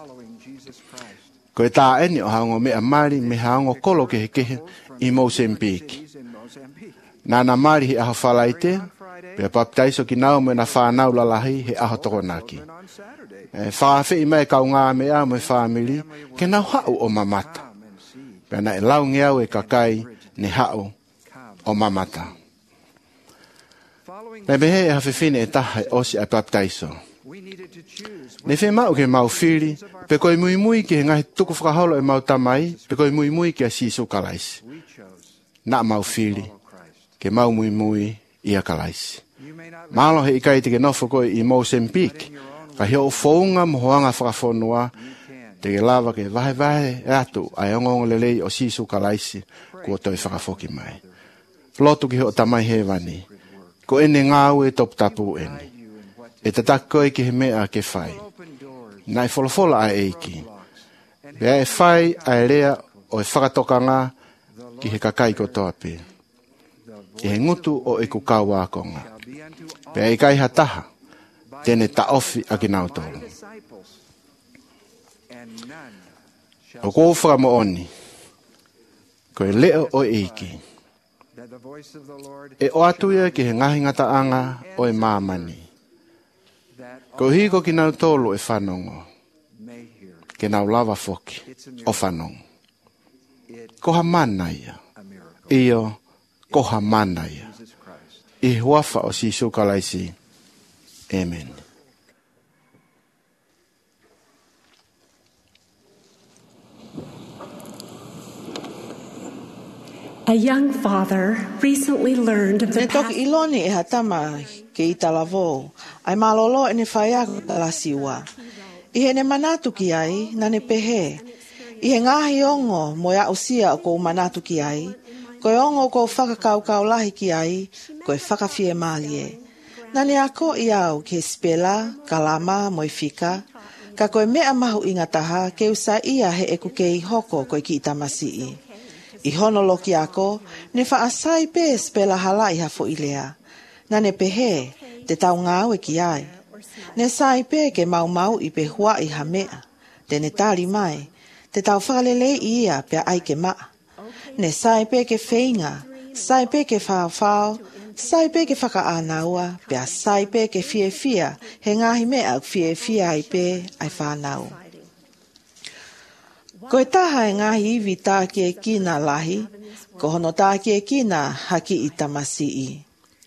Ko i tā eni o hango mea maari, me hango kolo ke he kehe, i Mozambique. Nana mari he aho whalaite, pia baptaiso ki nau me na whanau lalahi he aho toko naki. E whawhi i mai kau ngā mea mo e whamiri, ke nau hau o mamata. Pia na e lau ngeau e kakai ne hau o mamata. Me behe e hawhiwhine e taha e osi a baptaiso. Ne whi mau ke mau whiri, pe koi mui mui ki he ngahi tuku whakaholo e mau tamai, pe koi mui mui ki a sisu kalaisi. Na mau whiri, ke mau mui mui i a kalaisi. Malo he ikai te ke nofo koi i Mozambique, ka he o whaunga mohoanga whakawhonua, te ke lava ke vahe vahe e atu ai ongongo lelei o sisu kalaisi, kua toi whakawhoki mai. Lotu ki he o tamai he wani, ko ene ngāu e top tapu ene. E te tako ki he mea ke whai. Nai wholofola a eiki. Pea e whai a e rea o e whakatokanga ki he kakai kotoa pe. E he ngutu o e kukau akonga. Pea e kai hataha, tene ta ofi a ki nautoro. O kou whakamo oni, ko e leo o eiki. E o atuia ki he ngahi ngataanga o e mamani. Ko hiko ki nau tolo e whanongo. Ke nau lava foki o whanongo. Koha manaia. Iyo koha manaia. I huafa o si sukalaisi. Amen. A young father recently learned of the Ne toki iloni e hatama ke i talavo, ai malolo e ne whaiaku la siwa. I he ne manatu ki ai, na ne pehe. I he ngahi ongo mo ia usia o kou manatu ki ai, koe ongo kou whakakaukau lahi ki ai, koe whakawhie malie. Na ne ako i au ke spela, kalama, mo i fika, ka koe mea mahu ingataha ke usa ia he eku ke i hoko koe ki i tamasii. I hono loki ako, ne whaasai pe spela hala i hafo i lea. Na ne pehe, te tau ngāu e ki ai. Ne sai pe ke mau mau i pe hua i ha mea. Te ne tari mai, te tau whakalele i ia pe ai ke maa. Ne sai pe ke whainga, sai pe ke whao sai pe ke whaka anaua, pe sai pe ke fie fia, he ngahi mea fie fia ai pe ai whanau. Ko e taha e ngahi iwi tā ki e kina lahi, ko hono tā ki e kina haki i tamasii.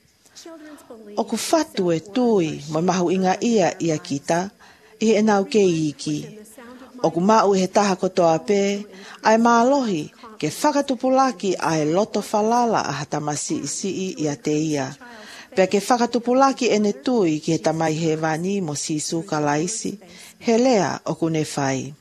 O ku whatu e tui mo mahu inga ia ia kita, i e nau ke iki. O ku mau he taha kotoa pe, ai mālohi ke whakatupulaki ai loto falala a tamasii sii i a te ia. Pea ke whakatupulaki e ne tui ki he tamai he wani mo sisu ka laisi, he lea o ku ne whai.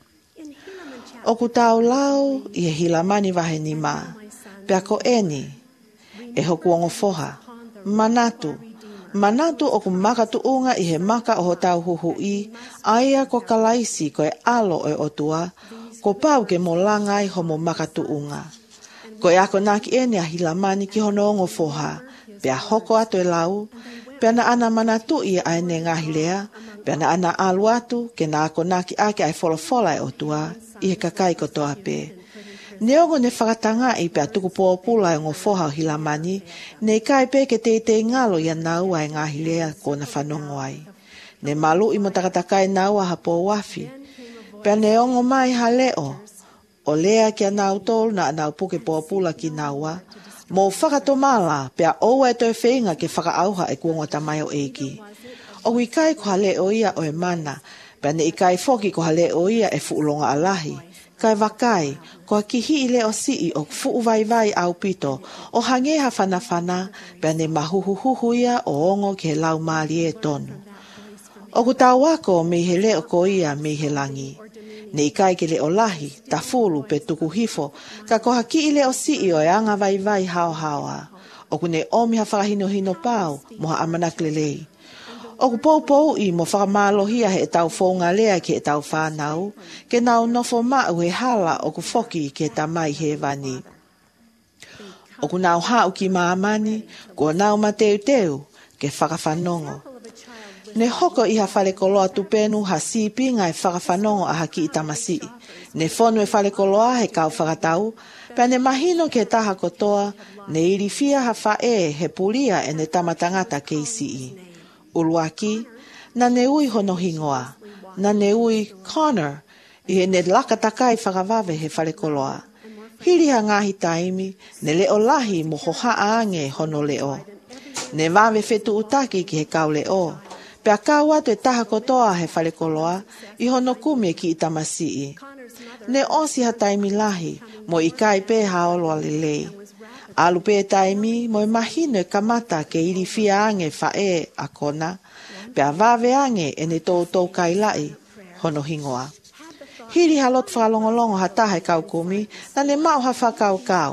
O ku tau lau i he hilamani wahe ni mā. Pea ko eni, e hoku ongo foha, manatu. Manatu o ku makatu unga i he maka o ho tau huhu i, aia ko kalaisi ko e alo e otua, ko pau ke mo langai ho mo makatu unga. Ko e ako naki eni a hilamani ki hono ongo foha, pea hoko ato e lau, pea na ana manatu i a ene ngahi lea, pea na ana alu atu ke na ako naki ake ai folofola e otua, i he kakai kotoa pe. Ne ongo ne whakatanga i pia tuku pōpula e ngō whoha o hilamani, ne kai pe ke te te ngalo i a naua e ngahi lea ko na whanongo ai. Ne malu i mo takatakai naua ha pō wafi. Pia ne ongo mai ha leo, o lea ki a nau tolu na nau puke pōpula ki naua, mo whakatomala pia oua e toi whenga ke whakaauha e kuongo tamai o eiki. O i kai ko ha leo ia o e mana, pia ne i kai foki ko ha leo ia e fuulonga alahi. Kai wakai, ko kihi i leo sii o fuu vai vai au pito, o hangeha whanawhana, pia ne mahuhuhuhu ia o ongo ke lau maali e tonu. O ku tau wako me he leo ko ia me he langi. Ne i kai ke leo lahi, ta fulu pe tuku hifo, ka ko haki i leo sii o e anga vai vai hao haoa. O ku ne omi ha whakahino hino pau, moha amanaklelei. O ku pou i mo whakamalohia he tau whonga lea ke e tau whanau, ke nau nofo mau he hala o ku foki ke tamai he wani. O ku nau hau ki maamani, ko nau mateu teu ke whakawhanongo. Ne hoko i ha whalekoloa tupenu ha sipi ngai whakawhanongo a haki i tamasi. Ne whonu e whalekoloa he kau whakatau, pia ne mahino ke taha kotoa, ne irifia ha whae he puria e ne tamatangata ke isi i. Uluaki, na ne ui hono hingoa, na ne ui Connor, i he ne lakatakai whakawave he whalekoloa. Hiri ha ngahi taimi, ne leo lahi mo hoha aange hono leo. Ne wawe fetu utaki ki he kau leo, pea kau atu e taha kotoa he whalekoloa, i hono kume ki i tamasii. Ne osi ha taimi lahi, mo i kai pe haoloa lelei. Alu pe taimi mo i mahino e kamata ke iri fia ange whae a kona, pea wawe ange e ne tō tō kai lai, hono hingoa. Hiri halot whalongolongo ha taha e kau kumi, na ne mau ha whakau kau,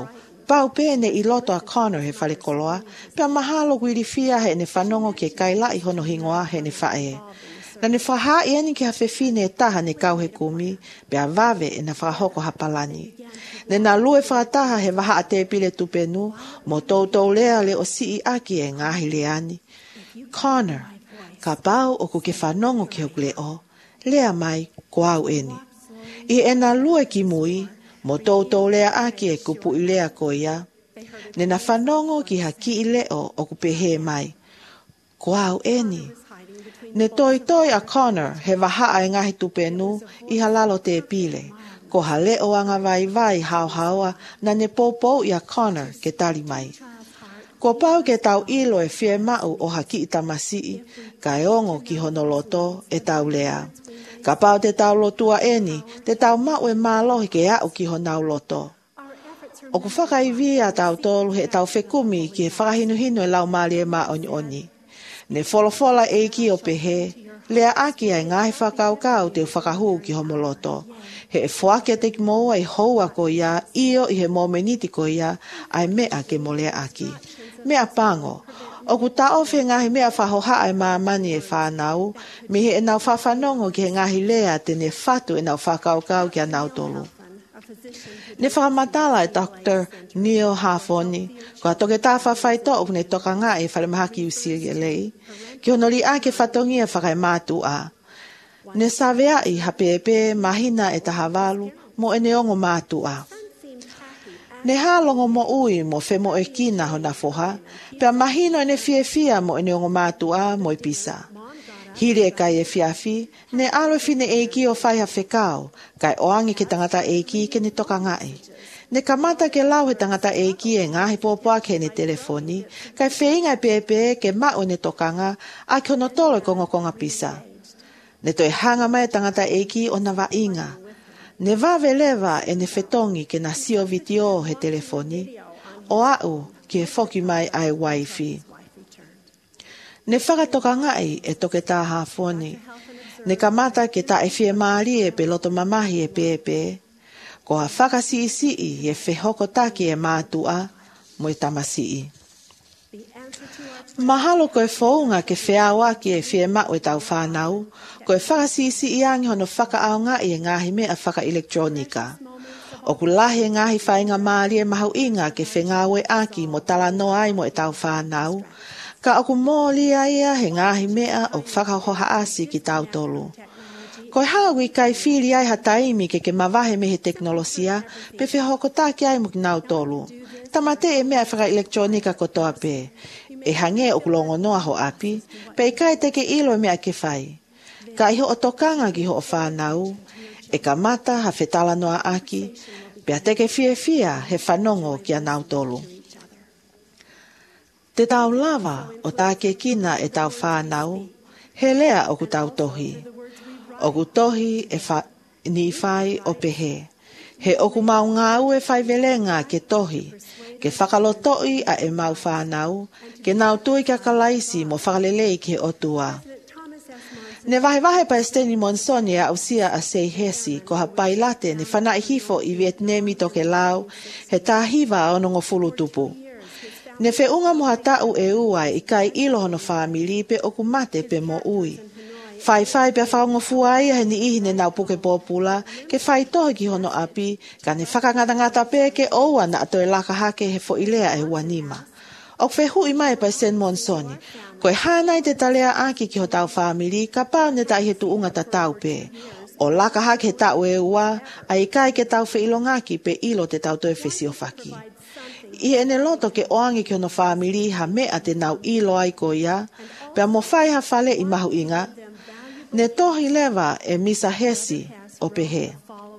pau pe ne i loto a Connor he whale koloa, pe a mahalo guiri fia he ne whanongo ke kaila i hono hingoa he ne whae. Na ne whaha i ani ki hawhewhine e taha ne kau he kumi, pe a vave e na whahoko hapalani. Ne na lue whataha he waha a te pile tupenu, mo tautou lea le o si i aki e ngahi le ani. Connor, ka pau o ku ke whanongo ki hoku le o, lea mai ko au eni. I e na lue ki mui, mo tautou lea aki e kupu i lea ko ia, ne na whanongo ki haki i leo o ku pehe mai. Ko au eni. Ne toi toi a Connor he waha ai ngahi tupenu i halalo te pile. Ko ha leo anga vai vai hao haoa na ne popo i a Connor ke tali mai. Ko pau ke tau ilo e fie mau o haki i tamasii, ka e ongo ki honoloto e tau lea. Ka pau te tau lotua eni, te tau mau e malohi ke au ki honau loto. O ku whakaiwi a tau tolu he tau whekumi ki e whakahinuhinu e lau mali e ma oni oni. Ne wholofola e ki o pehe, lea aki ai ngahi whakaukau te whakahu ki homoloto. He e whaake te ki moa i houa ko ia, io i he momeniti ko ia, ai mea ke mo lea aki. Mea pango, o ku tao whi ngahi mea whahoha ai maamani e whanau, mi he e nau whawhanongo ki he ngahi lea te ne whatu e nau whakaukau ki a nau tolu. Ne whakamatala e Doctor Neil Hafoni, ko a toke tā whawhaito o ne toka ngā e whalemahaki u Syria lei, ki honori a ke whatongia whakai mātu a. Ne savea i hapepe mahina e tahavalu mo e neongo mātu a. Ne halongo mo ui mo whemo e kina hona foha, pea mahino e ne fie fia mo e neongo mātu a mo i pisa. Hire e kai e fiafi, ne alo fine e ki o whaiha whekau, kai oangi ke tangata e ki ke ne toka ngai. Ne kamata ke lau he tangata e ki e ngahi pōpua ke ne telefoni, kai wheinga e pepe ke mau ne tokanga, a ke ono tolo e konga konga pisa. Ne toi hanga mai tangata e ki o na wainga. Ne vave lewa e ne whetongi ke na sio vitio he telefoni, o au ki e foki mai ai wifi. Ne whakatoka ngai e toke tā hafoni. Ne kamata ke tā e fie maari e pe loto mamahi e pepe. Ko ha whakasi i sii e whehoko taki e mātua mo e tamasii. Mahalo koe whaunga ke whiawa ki e fie mau e tau whanau, ko e whakasi i sii angi hono whakaao ngai e ngahi mea whaka elektronika. O ku lahi e ngahi whainga maari e mahu inga ke whengawe aki mo tala no ai mo e tau whanau, ka oku mōli aia he ngahi mea o whakahoha asi ki tau tolu. Ko hawi kai whiri ai hataimi ke ke mawahe me he teknolosia, pe whihoko tāki ai mo ki nau tolu. Tamate e mea whaka elektronika kotoa pe. E hange o kulongo noa ho api, pe i kai teke ilo e mea ke whai. Ka iho o tokanga ki ho o whanau, e ka mata ha whetala noa aki, pe a teke fie fia he whanongo ki a nau tolu. Te tau lava o tā ke kina e tau whanau, he lea o ku tau tohi. O ku tohi e wha, ni whai o pehe. He o ku mau ngāu e whai velenga ke tohi, ke whakalotoi a e mau whanau, ke nau tui ka kalaisi mo whakalelei ke o tua. Ne vahe vahe pa Steny Monsoni a usia a sei hesi, ko ha pailate ne whanai hifo i Vietnami toke lau, he tā hiva o nongo fulu tupu. Ne fe unga moha tau e uai i kai ilo hono whamili pe oku mate pe mo ui. Whai whai pe whaongo fuai he ni ihi ne nau puke pōpula, ke whai tohi ki hono api, ka ne whakangata ngata pe ke oua na atoe laka hake he fo ilea e wanima. Ok fe hui mai pa Steny Monsoni, koe hānai te talea aki ki ho tau whamili, ka pāu ne tai he tu unga ta tau pe. O laka hake he tau e ua, a i kai ke tau whi ilongaki pe ilo te tau toe whesi o whaki. I ene loto ke oangi ki hono whamili ha mea te nau ilo ai ko ia, pe a mo whai ha whale i mahu inga, ne tohi lewa e misa hesi o pehe.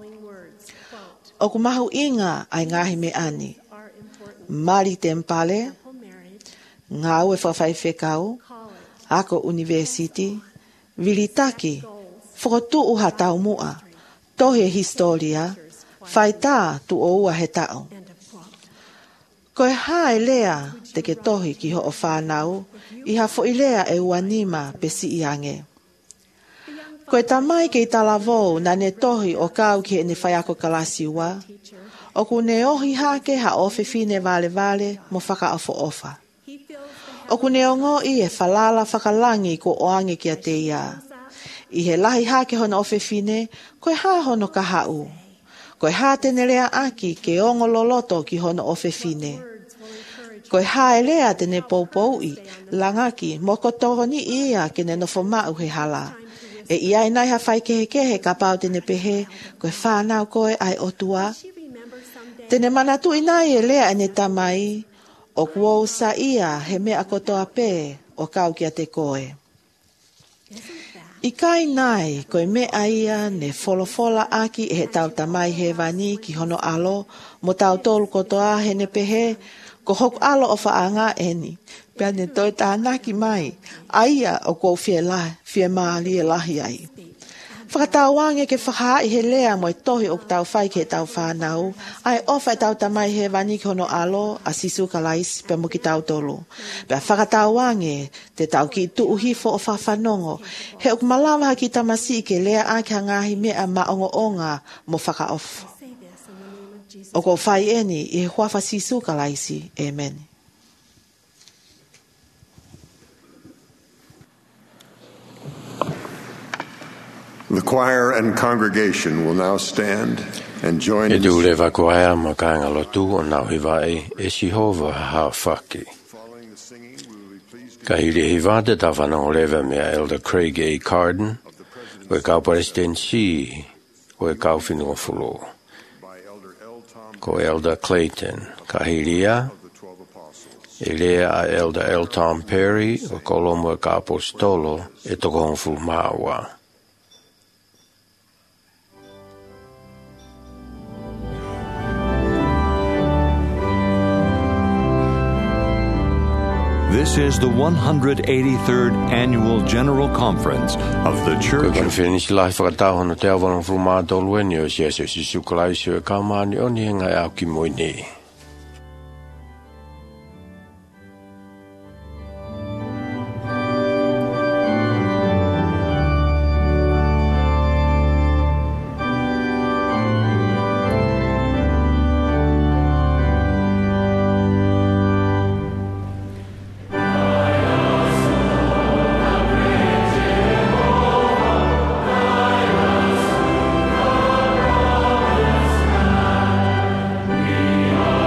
O ku mahu inga ai ngahi me ani. Mari tempale, ngau e whawhai whekau, ako university, vilitaki, whakotu uha tau mua, tohi e historia, whai tā tu o ua he tau. Koe hae lea te ke tohi ki ho o whanau, i ha fo i lea e uanima pe si i ange. Koe tamai ke i tala vou na ne tohi o kau ki e ne whai ako kalasiwa, O ku ne ohi hake ha ofe fine vale vale mo whaka ofo ofa. O ku ne ongo i e falala whakalangi ko oange kia te ia. I he lahi hake hono ofe fine, koe ha hono ka hau. Koe ha tene lea aki ke ongo loloto ki hono ofe fine. Koe ha e lea tene poupou i, langaki, moko toho ni ia ke ne nofo mau he hala. E ia e nai ha whai kehe kehe ka pau tene pehe, koe whanau koe ai otua. Tene manatu inai e lea ene tamai, o kuou sa ia he mea kotoa pe o kau kia te koe. I kai nai, koe mea ia ne folofola aki e he tau tamai he vani ki hono alo, mo tau tolu kotoa he ne pehe, ko hoku alo o whaanga eni, pia ne toi tānaki mai, aia o kou fie lahi, fie maa lie lahi ai. Whakatawange ke whaha i he lea mo e tohi o tau whai ke tau whanau, ai ofa e tau tamai he vani ki hono alo, a sisu ka lais, pe mo ki tau tolu. Pia whakatawange te tau ki tu uhifo o whawhanongo, he uk malawa ki tamasi ke lea ake hangahi mea maongo onga mo whaka off. O ko whai eni i he huafa sisu ka laisi. Amen. The choir and congregation will now stand and join E in tu le va koea ma ka ngalo tu o nau hiwai e Jehova ha whaki. Ka hiri hiwate ta whanau lewa mea Elder Craig A. Carden, o e kau presidency, o e kau whinua fulo. Ko Elder Clayton, ka hiria, e lea a Elder L. Tom Perry, o kolomo e ka apostolo, e toko honfu maawa. This is the one hundred eighty-third Annual General Conference of the Church. Koe finish life whakatau hono te awaron fru mātolu e ni o siese si sukalaisi o kaumani o ni ngai au ki moini. We are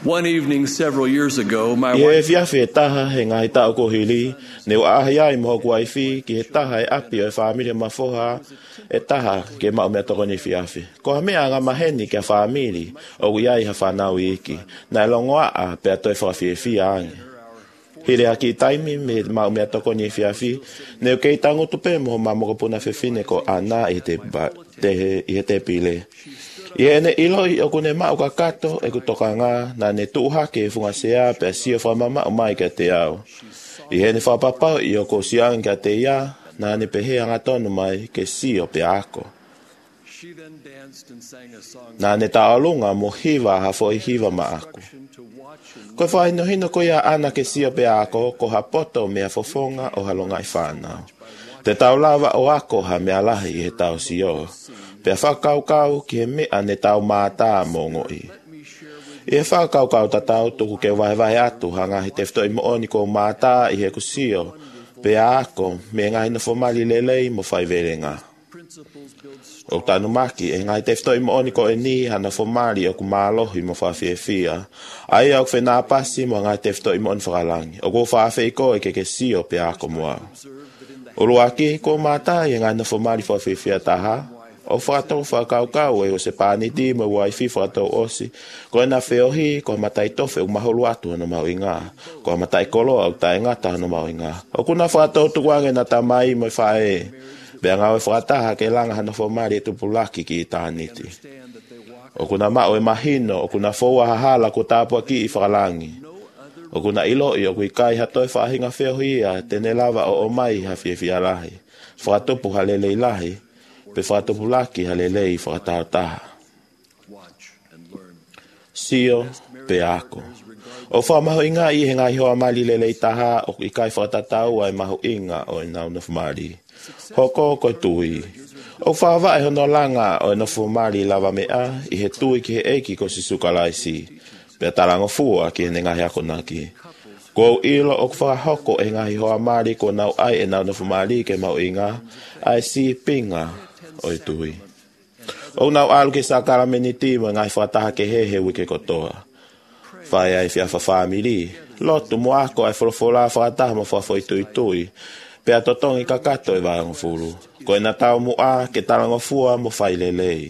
One evening several years ago, my Ie wife fiafi e taha he ngai tau ko hili, ne wa ahia i moho kuai fi, ki he taha e api o e whaamiri mafoha, e taha ke mao mea toko ni fiafi. Ko ha mea ngā maheni ke a whaamiri, o iai ha whanau i iki, na e longoa a pe a toi whawhi e fia ange. Hire aki taimi me mao mea toko ni fiafi, ne o kei tangu tupe moho mamoko puna whiwhine ko ana i te, te, i te pile. I ene ilo i oku ne mao ka kato e ku toka ngā na ne tuuha ke funga sea pe a sio whamama o mai ka te au. I ene whapapau i oku siang ka te ia na ne pehe anga tonu mai ke sio pe ako. Na ne taolunga mo hiva ha fo i hiva ma aku. Koe whaino hino ko ia ana ke sio pe ako ko ha poto mea fofonga o halonga i whanau. Te taulawa o ako ha mea lahi i he tau sio. Pea whakaukau ki he mea ne tau mātā mongo i. I he whakaukau ta tau tuku ke wahe wahe atu ha ngahi te whito i mooni ko mātā i he kusio. Pea ako me ngahi na whamali lelei mo whaiwere ngā. O tanu maki e ngahi te whito i mooni ko e ni ha na whamali o ku mālohi mo whawhie fia. Ai au whenā pasi mo ngahi te whito i mooni whakalangi. O ko whawhie ko e ke ke sio pea ako mua. O luaki ko mātā i ngahi na whamali whawhie fia taha. O whakatau whakaukau e o se pāniti mo waifi whakatau osi. Ko ena whiohi, ko matai tofe u maholu atu hano mau inga. Ko matai kolo au tae ngata hano mau inga. O kuna whakatau tukuange na tamai mo whae. Bea ngau e whakataha ke langa hano whamari e tupulaki ki i tāniti. O kuna mao e mahino, o kuna whaua hahala ko tāpua ki i whakalangi. O kuna ilo i o kui kai hatoi whahinga whiohi a tene lava o o mai ha whiawhia lahi. Whakatupu halele i lahi. Pe whatopulaki halelei whakatautaha. Sio pe ako. O whamaho inga i he ngai hoa mali lelei taha o i kai whakatatau ai maho inga o i nau nafumari. Hoko koe tui. O whawa e hono langa o i nafumari lava mea i he tui ki he eiki ko si sukalaisi. Pe tarango fua ki he ngai ako naki. Ko ilo o whakahoko e ngai hoa mali ko nau ai e nau nafumari ke maho inga ai si pinga. Oi tui. O nau alu ke sakara meniti mo ngai whataha ke hehe wike kotoa. Whai ai whiawha whamiri. Lotu mo ako ai wholofola whataha mo whawhoi tui tui. Pea totongi kakato e wāngo furu. Ko e na tau mo a ke tarango fua mo whai lelei.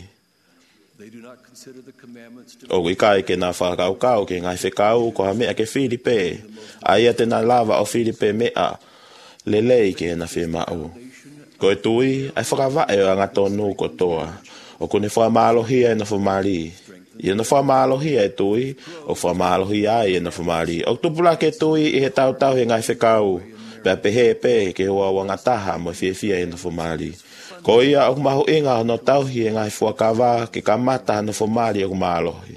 O ikai ke na whakaukau ke ngai whekau ko ha mea ke Filipe. Aia te na lava o Filipe mea. Lelei ke na whemau. Ko e tui, ai whakawae o anga tonu kotoa. O kune whamalohia e na whamari. I na whamalohia e tui, o whamalohia e na whamari. O tupula ke tui i he tau tau he ngai whekau. Pea pehe pe ke hoa wangataha mo whiawhia e na whamari. Ko ia o mahu inga no tauhi e ngai whakawa ke kamata na whamari o kumalohi.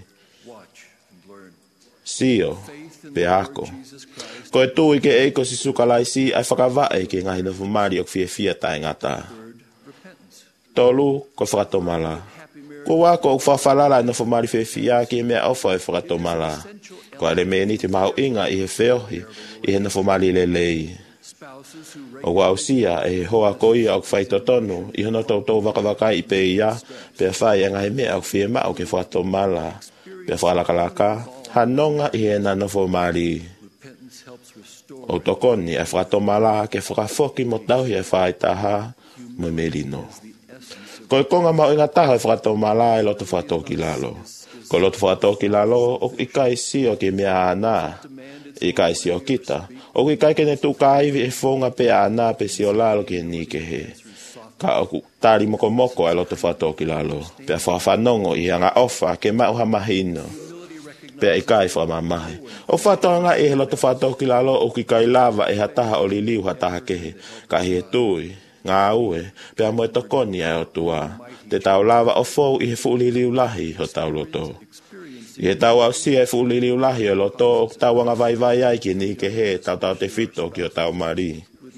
Sio, pe ako. Ko e tui ke eiko si sukalaisi ai whakawae ke ngahi na whamari o whiawhia tae ngata. Tolu, ko whakatomala. Ko wako o whawhalala na whamari whiawhia ke mea ofa e whakatomala. Ko ale meni te mahu inga i he whiohi i he na whamari lelei. O wau sia e hoa koia o whaitotonu i hono tautou wakawaka i pe ia pe whai e ngahi mea o whiema o ke whakatomala. Pe whalakalaka, hanonga i he na na whamari. O tokoni e whakatomala ke whakafoki mo tauhi e whaitaha mo merino. Ko e konga mau inga taha e whakatomala e loto whakatoki lalo. Ko loto whakatoki lalo o ikai sio ke mea ana, ikai sio kita. O ikai ke ne tuka iwi e whonga pe ana pe sio lalo ke ni ke he. Ka o tari moko moko e loto whakatoki lalo. Pe a whakawhanongo i anga ofa ke mau hamahino. Pea i kai whamamahi. O whatonga e he loto whatoki lalo o ki kai lava e hataha o li liu hataha kehe. Ka hi e tui, ngā ue, pea mo e tokoni e o tua. Te tau lava o fau i he fuuli liu lahi o tau loto. I he tau au sia e fuuli liu lahi o loto o tau anga vai vai ai ki ni ke he tau tau te fito ki o tau mari.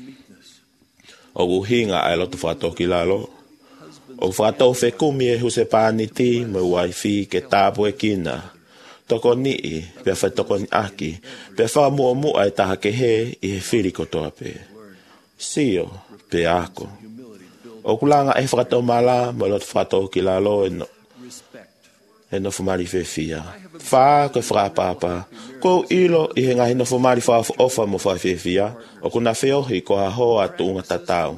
O uhinga e loto whatoki lalo. O whatou whekumi e huse pāniti mo waifi ke tāpu e kina. Toko nii, pia whai toko ni aki, pia wha mua mua e taha ke he i he whiri kotoa pe. Sio, pe ako. O kulanga e whakatau mala, mo lot whakatau ki lalo e no. e no fumari fe fia. Fa ko fra papa. Ko ilo i he ngahi no fumari fa ofa mo fa fe fia. O kuna feo hi ko ha ho atu unga tatau.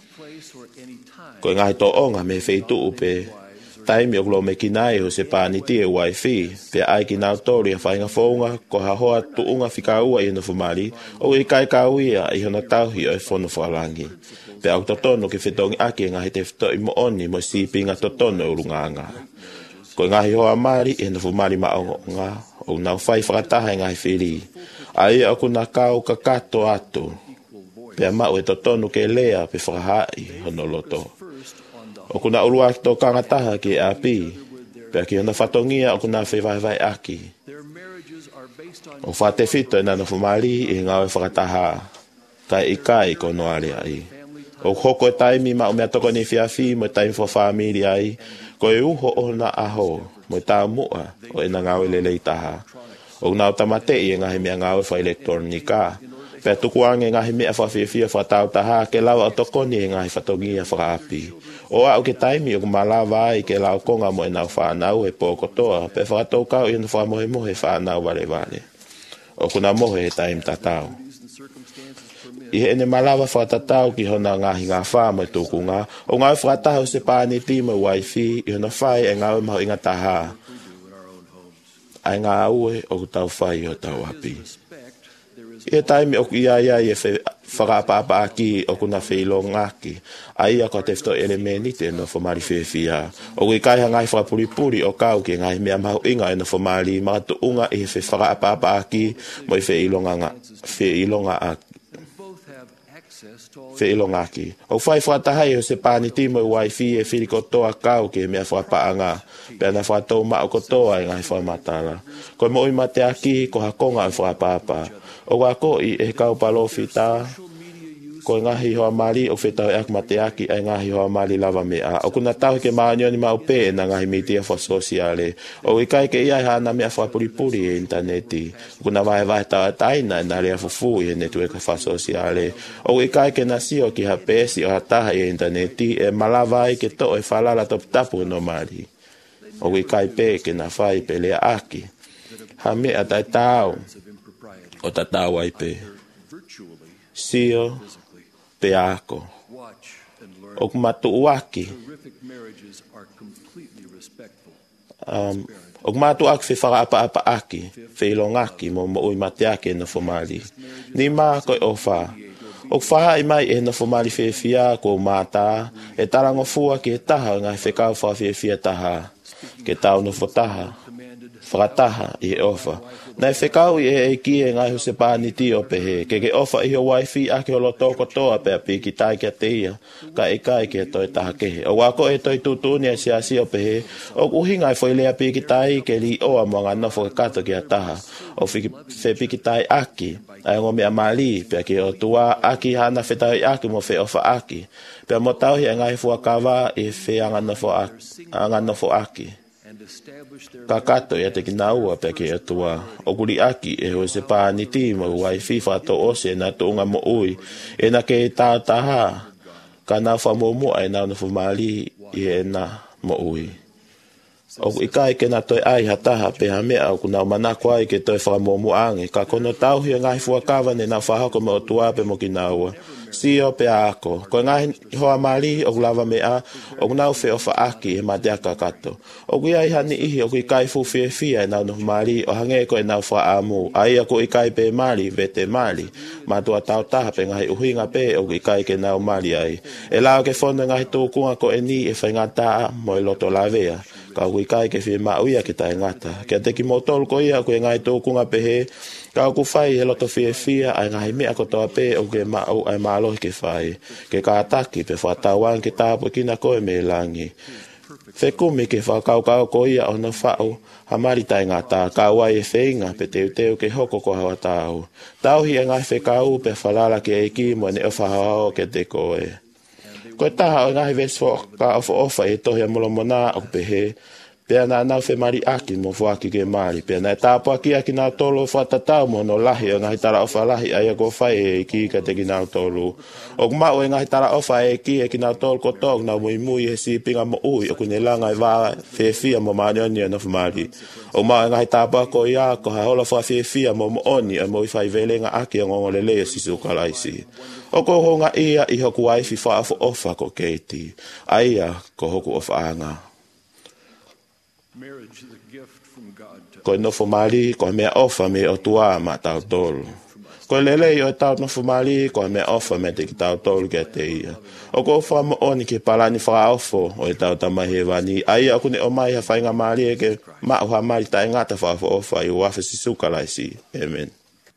Ko ngahi to onga me fe tu upe. Taimi o klo me kinai ho se pāniti e wifi. Pe ai ki nau tori a whainga whaunga ko ha ho atu unga whika ua i no fumari. O i kai ka uia i hona tauhi o e whono whalangi. Pe au totono ki whitongi ake ngahi te whito i mo oni mo sipinga totono e urunganga. Ko ngahi hoa mari e na fumari maongo ngā o nau whai whakataha ngahi whiri. Ai a kuna kau ka kato atu. Pea mau e totono ke lea pe whakahai hono loto. O kuna urua ki tō kangataha ki a pi. Pea ki hona whatongia o kuna whai vai aki. O whate whito e nana fumari e ngā e whakataha. Kai i kai ko noare ai. O hoko e taimi ma o mea toko ni whiawhi mo taimi for family ai. Ko e uho o na aho mo e tā mua o e na ngāwe lelei taha. O nāo tamate i e ngahi mea ngāwe wha elektronika. Pea tuku ange ngahi mea whawhiawhia whatau taha ke lawa o toko ni e ngahi whatongia whakaapi. O au ke taimi o kumalawa ai ke lau konga mo e nau whanau e pōkotoa. Pea whakatou kau i anu whamohe mohe whanau wale wale. O kuna mohe e taimi tatau. I he ene malawa whatatau ki hona ngahi ngā wha mai tūku ngā. O ngā whakatahu se pāni tīma wifi i hona whai e ngā maho inga taha. Ai ngā aue o tau whai o tau api. I he taimi o ku ia ia i e whakapapa aki o kuna whilo ngaki. Ai a ko te whito elemeni te no whamari whiwhia. O kui kaiha ngai whakapuripuri o kau ki ngai mea maho inga e no whamari makatu unga i he whakapapa aki mo i whilo ngā aki. Whilonga ki. O whai whatahai o se pāni timo i wifi e whiri kotoa kau ke mea whapaanga. Pea na whatou mao kotoa e ngai whamatala. Ko mo i mate aki ko hakonga e whapapa. O wako i e kau palo whita. Ko ngahi hoa mari o whetau e ak mate aki e ngahi hoa mari lava mea. O kuna tau ke maanyo ni mau pe e na ngahi mitia wha sosiale. O i kai ke iai hana mea whapuripuri e interneti. Kuna vahe vahe tau a taina e na rea fufu i e netu e ka wha sosiale. O i kai ke nasio ki ha pesi o ha taha i e interneti e malava i ke to e whalala top tapu no mari. O i kai pe ke na whai pe lea aki. Ha mea tai tau. O ta tau ai pe. Sio. Pe ako. O kumatu uaki. Um, o kumatu aki fe whaka apa apa aki. Fe ilongaki mo mo ui mate aki e na whamali. Ni maa koe o wha. O wha i mai e na whamali fe fia ko mata. E tarango fua ki e taha ngai fe kau wha fe fia taha. Ke tau no whataha. Whakataha i e ofa. Nei whekau i e e ki e ngai ho se pāni ti o pehe. Ke ke ofa i ho wifi ake o lo tōko toa pēr pi ki tai kia te ia. Ka e kai ki e toi taha kehe. O wako e toi tūtūni e si asi o pehe. O kuhinga e whailea pi ki tai ke li oa mo ngā nofo ke kato ki a taha. O whi pi ki tai aki. Ai ngo mea mali pēr ki o tua aki hana whetau i aki mo whe ofa aki. Pēr mo tauhi e ngai fua kawa e whe anga nofo aki. Anga nofo aki. Ka kato ia te ki naua pe ke atua. O kuri aki e ho se pāni tīma wai fifa to ose na to unga mo ui. E na ke tā taha. Ka nau wha mo mua e nau na whamali i e na mo ui. O i kai ke na toi ai hataha pe ha mea o ku nau manakwa i ke toi wha mo mua ange. Ka kono tauhi e ngai fua kawa ne nau whahako mo tua pe mo ki naua. Sio pe ako. Ko ngai hoa mali o lava mea o nau fe ofa aki e matea kakato. O kui ai hani ihi o kui kai fu fie fia e nau no mali o hange ko e nau wha amu. Ai ako i kai pe mali vete mali. Matua tau taha pe ngai uhinga pe o kui kai ke nau mali ai. E lao ke fono ngai tūkunga ko e ni e whaingataa mo e loto lavea. Ka kui kai ke fie mauia ki tai ngata. Kia te ki motol ko ia ko e ngai tūkunga pe he. Ka ku fai he loto fie fia ai ngai mea ko toa pe o ke mau ai maalohi ke fai. Ke ka ataki pe whatauan ke tāpu kina koe me langi. Whekumi ke whakau kau ko ia o na whao. Hamari tai ngā tā kauai e whainga pe teu teu ke hoko ko hawa tāu. Tauhi e ngai whekau pe whalala ke eiki mo ne o whahao ke te koe. Koe taha o ngai ves ka ofa ofa e tohi a mulo mona o pe he. Pea na nau fe mari aki mo fuaki ke mari. Pea na tāpua ki aki nau tolo whatatau mo no lahi o ngahi tara ofa lahi aia ko whai e ki ka te ki nau tolo. O kumau e ngahi tara ofa e ki e ki nau tolo kotong na mui mui e si pinga mo ui o kune langa i wā whiawhia mo maani oni e no whamari. O kumau e ngahi tāpua ko ia ko ha hola wha whiawhia mo mo oni e mo i whai velenga aki a ngongo lele e sisu kalaisi. O ko honga ia i hoku waifi whaafo ofa ko keiti. Aia ko hoku ofa anga. Ko no fomali ko me ofa me o tua ma tau tolu. Ko lele o tau no fomali ko me ofa me te ki tau tolu ke te ia. O ko fa mo oni ke palani fa ofo o tau tamahewani. Ai aku ne o mai ha fainga mali ke ma o ha mali ta ngata fa ofa i wa fa sisuka laisi. Amen.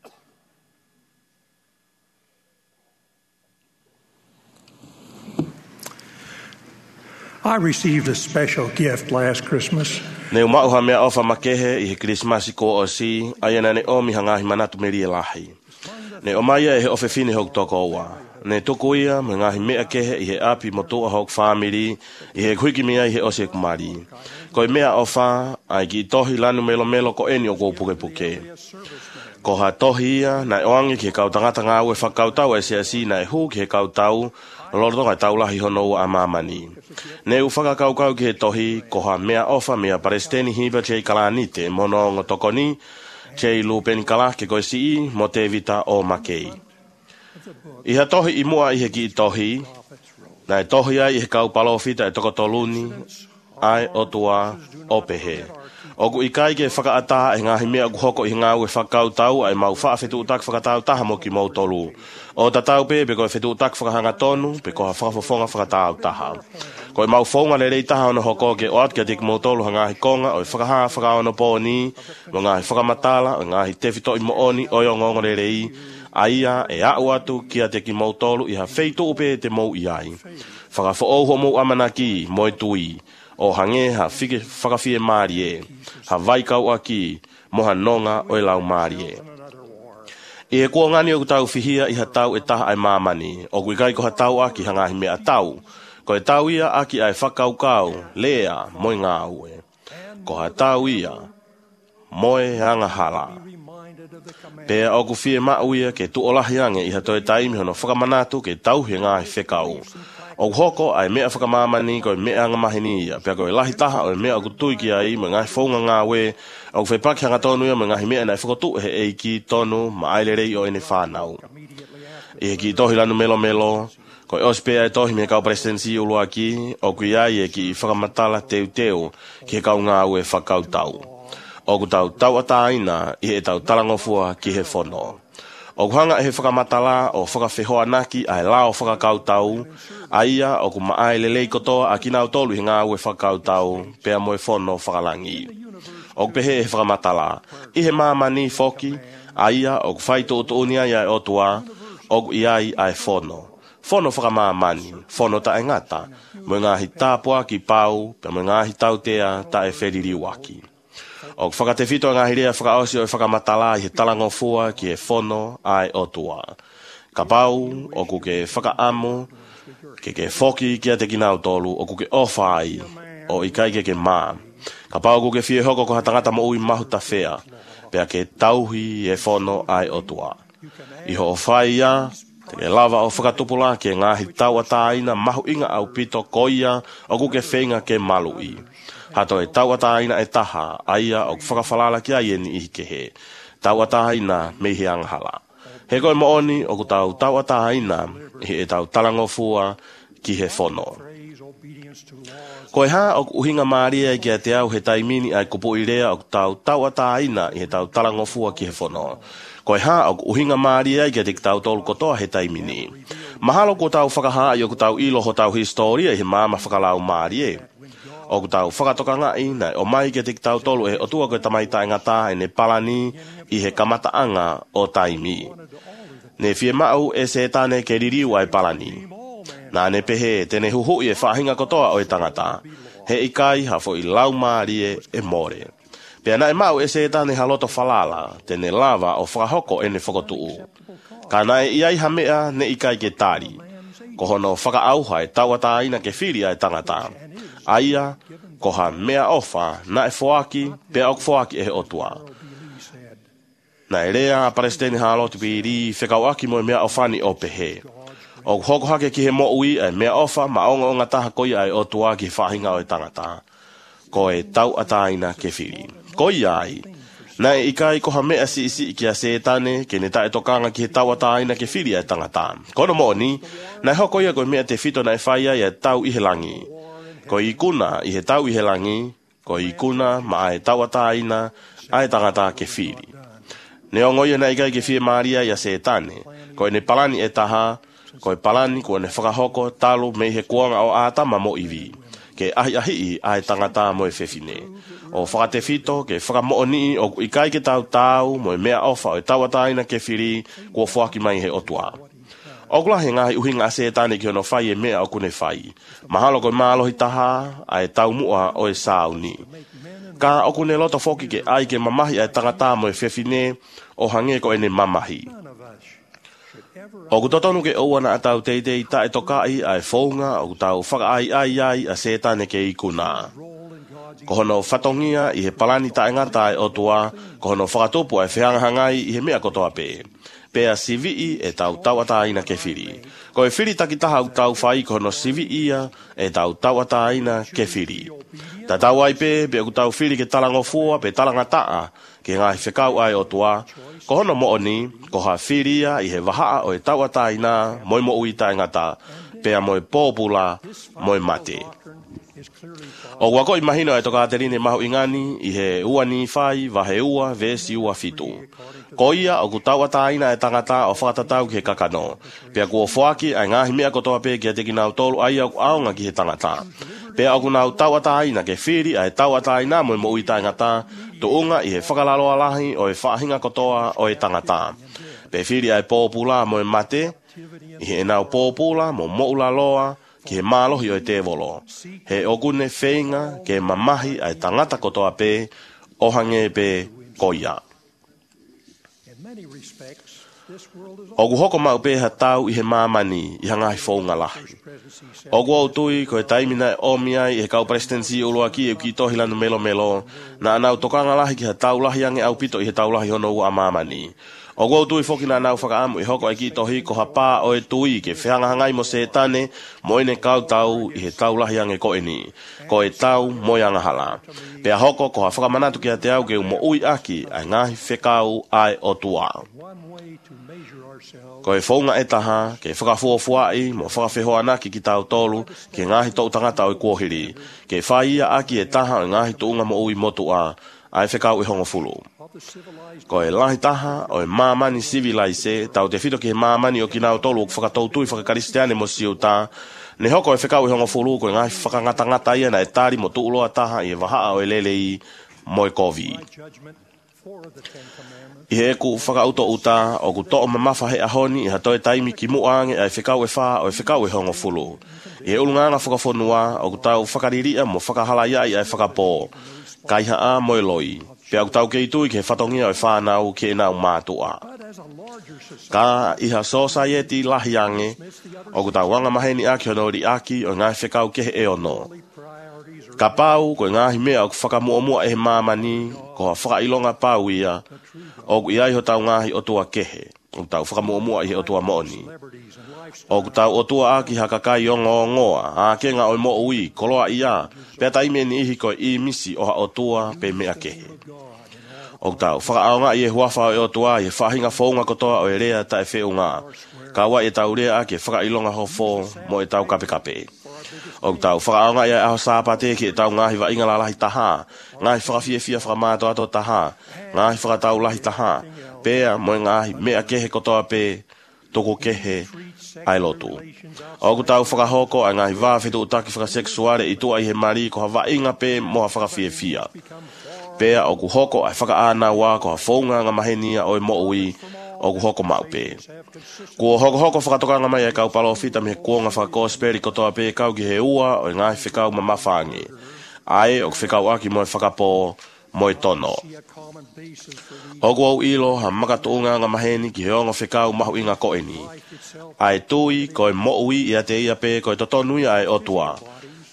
I received a special gift last Christmas. Ne umau ha mea ofa makehe i he Krismasi ko o si, aia ne o mi hangahi manatu meri e lahi. Ne o maia e he ofe fine hok toko oa. Ne toko ia me ngahi mea kehe i he api mo toa hok whamiri, i he kuiki mea i he ose kumari. Ko i mea ofa, ai ki tohi lanu melo melo ko eni o kou puke puke. Ko ha tohi ia, na oangi ki he kautangata ngā ue whakautau e se asi na e hu ki he kautau, lordo kai taulahi hono a mamani. Ne u whakakaukau ki he tohi, ko ha mea ofa mea paresteni hiba tei kalanite, mono ngo tokoni, tei lupeni kalake koe si i, mo te vita o makei. I ha tohi i mua i he ki i tohi, na e tohi ai i he kaupalofita e toko toluni, ai o tua o pehe. Oku i kai ke whakaata e ngahi mea ku hoko i ngau e whakautau ai mau whaafetu utak whakatau taha mo ki mau tolu. O tatau pe pe koe whetu utak whakahanga tonu, pe koe whakafofonga whakatau taha. Koe mau whonga le rei taha ono hoko ke oat kia tiki mau tolu ha ngahi konga o i whakaha whakaono pōni, mo ngahi whakamatala, o ngahi tewhito i mo oni o i ngonga le rei, aia e au atu kia tiki mau tolu i ha wheitu upe te mau i ai. Whakafo ouho mau amanaki mo i tui. O hange ha fike whakawhie maari e, ha vaikau aki, moha nonga o i lau maari e. I e kua ngani o ku tau whihia i ha tau e taha ai mamani, o kui kai ko ha tau aki hangahi mea tau, ko e tau ia aki ai whakau kau, lea, moi ngā ue. Ko ha tau ia, moe hanga hala. Pea o ku whie mau ia ke tu olahi ange i ha toi taimi hono whakamanatu ke tau he ngāhi whekau. O hoko ai mea whakamamani ko mea ngamahini ia. Pea ko e lahi taha o mea o kutui ki ai, ma ngai whaunga ngā we, o whepaki hanga tonu ia, ma ngai mea nai whakotu he eiki tonu, ma aile rei o ene whanau. I ki tohi lanu melo melo, ko e ospea e tohi mea kau presidensi ulua ki, o kui ai e ki whakamatala teu teu, ki he kau ngā we whakautau. O ku tau tau ataina, i he tau talangofua ki he whono. O kuhanga e he whakamatala o whakawhehoa naki ai lao whakakautau, aia o ku maae lelei kotoa a kinau tolu hi ngā ue whakautau, pea moe whono whakalangi. O ku pehe e whakamatala, i he mamani foki, aia o ku whaito o tuunia ia e otua, o ku iai ai whono. Whono whakamamani, whono ta e ngata, mo ngāhi tāpua ki pau, pea mo ngāhi tautea ta e wheririwaki. O whakatewhito ngā hirea whakaosi o whakamatala i he talangofua ki e whono ai otua. Ka pau o ku ke whakaamu, ke ke whoki kia te kinau tolu, o ku ke ofai o i kai ke ke mā. Ka pau ku ke whie hoko ko hatangata mo ui mahu ta whea, pea ke tauhi e whono ai otua. I ho ofai ia, te ke lava o whakatupula ke ngāhi tau ataina mahu inga au pito koia o ku ke whenga ke malui. Hato e tau ataina e taha, aia o whakawhalala ki ai eni i ke he. Tau ataina me he anghala. He koe mo oni o ku tau tau ataina he e tau talangofua ki he whono. Koe ha o uhinga maaria ki a te au he taimini ai kupu i rea o ku tau tau ataina i he tau talangofua ki he whono. Koe ha o uhinga maaria ki a te tau tolu kotoa he taimini. Mahalo ko tau whakaha i o ku tau ilo ho tau historia i he mama whakalau maarie. O ku tau whakatoka ngai, nai o mai ke te tau tolu e o tua koe tamaita e ngata e ne palani i he kamataanga o taimi. Ne fie mau e se tane ke ririu ai palani. Nā ne pehe tene huhu i e whahinga kotoa o e tangata. He ikai hafo i lau maarie e more. Pea nai mau e se tane haloto falala, tene lava o whakahoko e ne whakotuu. Ka nai iai hamea ne ikai ke tari. Ko hono whakaauha e tauata ina ke whiri ai tangata. Aia, ko ha mea ofa, na e foaki, pe ok foaki e otua. Na e rea, Palestine halo te piri, whekau aki mo e mea ofani o pehe. O hoko hake ki he mo ui, e mea ofa, ma onga o ngataha koi ai otua ki whahinga o e tangata. Ko e tau ataina ke whiri. Koi ai, na e ikai ko ha mea si isi ki a setane, ke ne tae tokanga ki he tau ataina ke whiri ai tangata. Kono mo ni, na e hoko ia ko mea te whito na e whaia i e tau i he langi. Ko i kuna i he tau i he langi, ko i kuna ma ai tau ataina ai tangata ke whiri. Ne o ngoia na ikai ke whie maria i a setane, ko e ne palani e taha, ko e palani ko ne whakahoko talo me he kuanga o ātama mo iwi. Ke ahi ahi i ai tangata mo e whewhine. O whakate whito ke whakamo'o ni o ikai ke tau tau mo e mea ofa o e tawataina ke whiri kua whaki mai he otua. O kula he ngahi uhinga a setane ki hono whai e mea o kune whai. Mahalo ko e mālohi taha a e tau mua o e sauni. Ka o kune loto whoki ke ai ke mamahi a e tangata mo e whewhine o hange ko e ne mamahi. O kutotonu ke ouana a tau teitei ta e tokai a e whaunga o kutau whaka ai ai ai a setane ke ikuna. Ko hono whatongia i he palani ta e ngata e otua, ko hono whakatopu a e whiangahangai i he mea kotoa pe. Pea sivi e tau tawataina ke whiri. Ko e whiri takitaha au tau whai ko hono sivi ia e tau tawataina ke whiri. Ta tau ai pe, pe aku tau whiri ke talangofua pe talangataa ke ngai whekau ai otua, ko hono mo oni, ko ha whiria i he wahaa o e tawataina moi mo ui tae ngata, pea moi pōpula, moi mate. O wako i mahino e toka aterine mahu ingani i he ua ni whai, wahe ua, vesi ua fitu. Ko ia o kutawa taina e tangata o whakatatau ki he kakano. Pea kua whaki ai ngahi mea kotoa pe ki a teki nau tolu ai au aonga ki he tangata. Pea o kunau tawa taina ke whiri ai tawa taina mo i mo ui tangata, to unga i he whakalaloa lahi o e whahinga kotoa o e tangata. Pe whiri ai pōpula mo e mate, i he nau pōpula mo moula loa, ki he mālohi o e te volo. He okune whenga ke mamahi ai tangata kotoa pe, ohange pe koia. Ogu hoko mau pe ha tau i he mamani i hangahi whaunga lahi. Ogu au tui ko e taimina e omia i he kau presidensi ulua ki e ki tohi lanu melo melo, na anau tokanga lahi ki ha tau lahi ange au pito i he tau lahi hono ua mamani. O gau tui whoki na nau whakaamu i hoko e ki tohi ko ha pā o e tui ke whianga hangai mo se tane mo ene kau tau i he tau lahi ange ko eni. Ko e tau mo i angahala. Pea hoko ko ha whakamanatu ki a te au ke umo ui aki ai ngahi whekau ai o tua. Ko e whaunga e taha ke whakafuafuai mo whakawhehoa naki ki tau tolu ke ngahi tau tangata o i kuohiri. Ke whaia aki e taha o ngahi tuunga mo ui motua ai whekau i hongo fulu. Ko e lahi taha o e mamani civilise tau te whito ki he mamani o ki nao tolu o whakatautui whakakaristiane mo siuta. Ne hoko e whekau i hongo fulu ko e ngai whakangatangata ia na e tari mo tuuloa taha i e wahaa o e lelei mo e kovi. I he ku whakauto uta o ku to'o mamafa he ahoni i hatoe taimi ki muange ai whekau e wha o e whekau e hongo fulu. I he ulunganga whakafonua o ku tau whakariria mo whakahalaya i ai whakapō. Kaiha a mo e loi. Pea tau kei tui ke whatongia o e whanau ke nau mātua. Ka iha society lahi ange, o ku tau wanga maheni aki hono ri aki o ngai whekau ke he e ono. Ka pau ko ngahi mea o ku whakamuamua e he mamani, ko ha whakailonga pau ia, o ku iai ho tau ngahi o tua kehe, o ku tau whakamuamua i he o tua mooni. O ku tau o tua aki hakakai o ngō ngoa, a kenga o mo ui, koloa ia, pea taime ni ihi ko i misi o ha o tua pe mea kehe. O ku tau whakaaonga i e huafa o e o tua, i e whahinga whaunga kotoa o e rea ta e whiunga. Ka wa e tau rea aki e whakailonga ho fo mo e tau kape kape. O ku tau whakaaonga i e aho sāpate ki e tau ngahi wa inga la lahi taha, ngahi whakawhie fia whakamāto ato taha, ngahi whakatau lahi taha, pea mo e ngahi mea kehe kotoa pe, toko kehe ai lotu. O ku tau whakahoko a ngahi wāwhetu utaki whakaseksuare i tua i he mari ko ha wa inga pe mo ha whakawhie fia. Pea o ku hoko ai whakaana wā ko ha whaunga nga mahenia o e mo ui o ku hoko mau pe. Kua hoko hoko whakatoka nga mai e kau palo fita me kuonga whakakosperi kotoa pe kau ki he ua o e ngahi whikau ma mawhangi. Ai o ku whikau aki mo e whakapo mo e tono. O ku au ilo ha makatuunga nga maheni ki he ongo whikau mahu inga koeni. Ai tui ko e mo ui i a te ia pe ko e totonui ai o tua.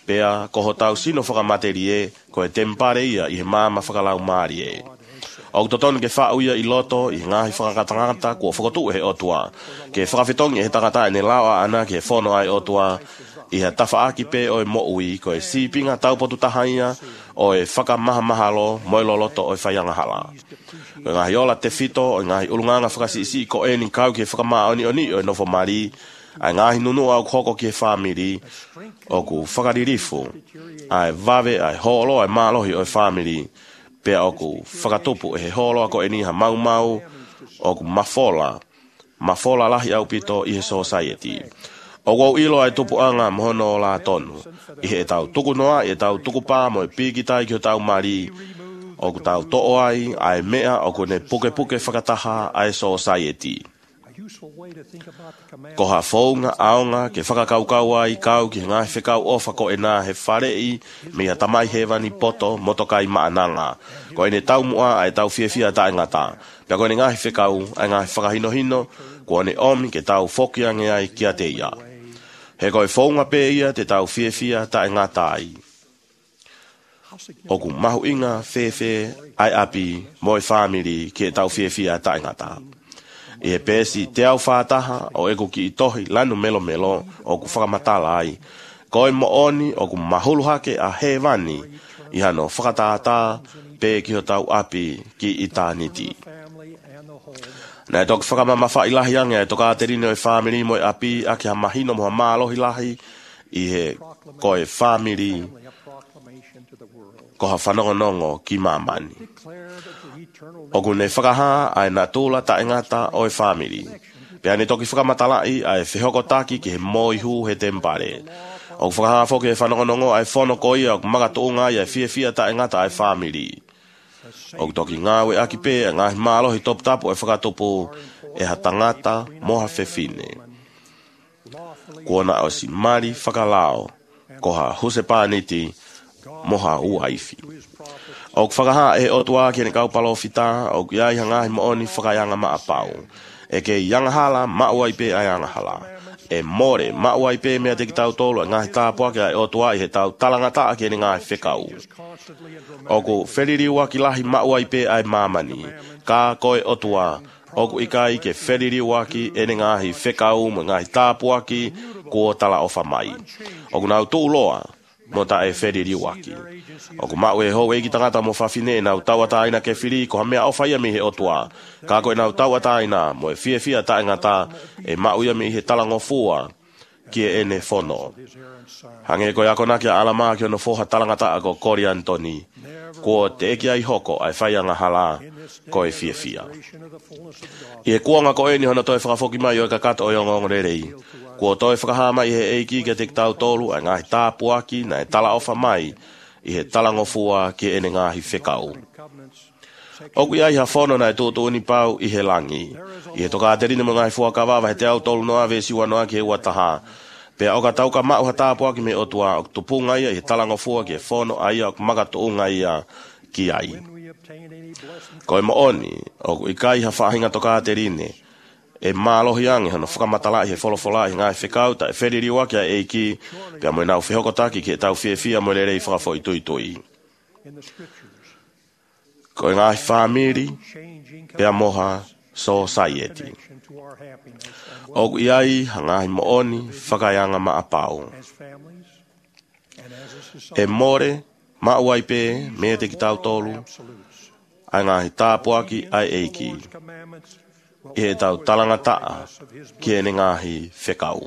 Pea koho tau sino whakamateri e, ko e tempare ia i he māma whakalau maari e. O totoni ke whau ia i loto, i ngahi whakatangata, kua whakatu he otua. Ke whakawhitongi he takata e ne lawa ana ke whono ai otua, i he tawha aki pe o e moui, ko e sipinga taupotu tahaia, o e whakamaha mahalo, moilo loto o e whaianga hala. Ko ngahi ola te fito, o ngahi ulunganga whakasisi, ko e ni kau ke whakamaa oni oni o e nofo mari, ai ngahi nunu au hoko ki he whamiri, o ku whakaririfu, ai vave, ai holo, ai malohi o e whamiri, pea oku whakatupu e he holo ako e niha mau mau oku mafola mafola lahi au pito i he society o wau ilo ai tupu anga mohono la tonu i he tau tuku noa i he tau tuku pā mo e pikitai ki o tau mari oku tau to'o ai ai mea oku ne puke puke whakataha ai society ko ha founga aonga ke whakakaukau ai kau ki ngā whekau ofa ko e nā he wharei me ha tamai hewani poto motokai maananga. Ko e ne tau mua ai tau whiawhia ta ngata. Pea ko e ngā whekau ai ngā whakahino hino ko ne omi ke tau whokiange ai kia te ia. He ko e founga pe ia te tau whiawhia ta ngata ai. Oku mahu inga whewhe ai api mo e whamiri ke tau whiawhia ta ngata. E he pēsi te au whātaha o eko ki i tohi lanu melo melo o ku whakamatala ai. Ko e mo oni o ku mahulu hake a he wani i hano whakatātā pē ki ho tau api ki i tāniti. Nā e toku whakamama whailahi ange e toka aterine o e whamiri mo e api a ki ha mahino mo ha mālohi lahi i he ko e whamiri ko ha whanongonongo ki mamani. Oku ne whakaha ai nā tūla ta ingata o e whamiri. Pea ne toki whakamatalai ai whihoko taki ki he moihu he tempare. Oku whakaha whoki e whanongonongo ai whono koi au magatuunga ai whia whia ta ingata ai whamiri. Oku toki ngāwe aki pē a ngāhi mālohi top tapu e whakatupu e ha tangata moha whewhine. Kuona o si mari whakalao ko ha huse pāniti moha uaifi. O whakaha e otua ki ne kaupalo whita, o ki ai hangahi mooni whakaianga maapau. E ke ianga hala, mauai pe ai anga hala. E more, mauai pe mea te ki tau tolo, ngahi tāpua ki ai otua i he tau talangata ki ne ngahi whekau. O ku wheririwa ki lahi mauai pe ai mamani, ka koe otua, o ku ikai ke wheririwa ki e ne ngahi whekau, mo ngahi tāpua ki kua tala ofa mai. O ku nau tūloa, mo ta e wheriri waki. O ku mau e hou e ki tangata mo whawhine e nau tauata aina ke whiri ko ha mea o whaia mi he otua. Ka koe nau tauata aina mo e whia whia ta ingata e mau ia mi he talango fua ki e ene whono. Hange koe ako na kia alama ki ono foha talangata ako Kori Antoni. Ko te eki ai hoko ai whaianga hala ko e whia whia. I e kuanga ko e ni hona toi whakafoki mai o e ka kato o yongo rerei. Ko toi whakahama i he eiki ke te tau tolu a ngahi tāpuaki na e tala ofa mai i he talangofua ki ene ngahi whekau. Oku ia i ha whono na e tūtu ni pau i he langi. I he toka aterine mo ngahi fua kawawa he te au tolu noa ve siwa noa ki he wataha. Pea oka tauka mau ha tāpuaki me otua o tupunga ia i he talangofua ki he whono aia o magatuunga ia ki ai. Koe mo oni, oku i kai ha whahinga toka aterine. E mālohi ange hana whakamatala i he wholofola i ngai whekau ta e wheririwa kia eiki pia moe nau whihoko taki ki e tau whiawhia moe rei whakafo i tui tui. Ko e ngai whamiri pia moha society. Oku iai hangahi mooni whakaianga maapau. E more mauai pe mea te ki tau tolu ai ngahi tāpuaki ai eiki. I he tau talangataa ki ene ngahi whekau.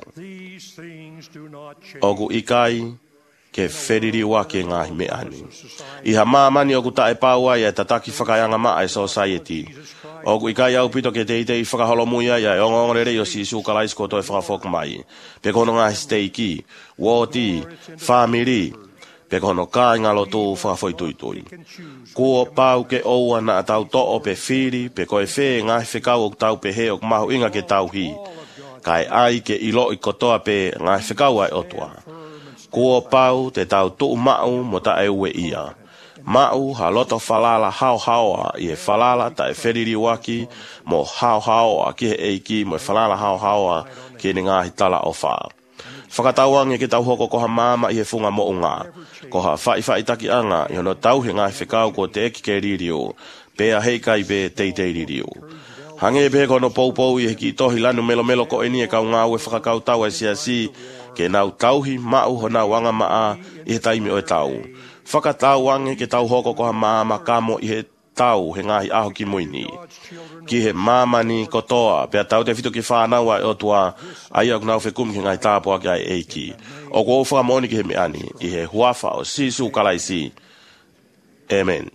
Oku ikai ke wheririwa ke ngahi meani. I ha māmani oku tae pāua ia tataki whakaianga maa e society. Oku ikai au pito ke te itei whakaholomuia ia e ongongorere o si sukalais ko toi whakafok mai. Pe kono ngahi steiki, woti, whamiri, pe kono kai ngalo tū whakafoi tui tui. Kua pau ke oua na tau to'o pe whiri, pe koe whē ngahi whekau o tau pe he o mahu inga ke tau hi. Kai ai ke ilo i kotoa pe ngahi whekau ai otua. Kua pau te tau tuu mau mo ta e ue ia. Mau ha loto falala hao haoa i e falala ta e wheriri waki mo hao haoa ki he eiki mo e falala hao haoa ki ne ngahi tala o wha. Whakatauang e ke tau hoko ko ha mama i he funga mo unga. Ko ha whai whai taki anga i hono tau he ngai whikau ko te eki ke ririo. Pea hei kai be tei tei ririo. Hange e pe kono pou pou i he ki tohi lanu melo melo ko eni e kau ngau e whakakau tau e sia si. Ke nau tauhi mau hona wanga maa i he taimi o e tau. Whakatauang e ke tau hoko ko ha mama kamo i he tau he ngahi aho ki muini. Ki he mamani kotoa, pea tau te whito ki whānaua e o tua, ai au nau whekumi ki ngai tāpua ki ai eiki. O ko whakamoni ki he meani, i he huafa o sisu kalaisi. Amen.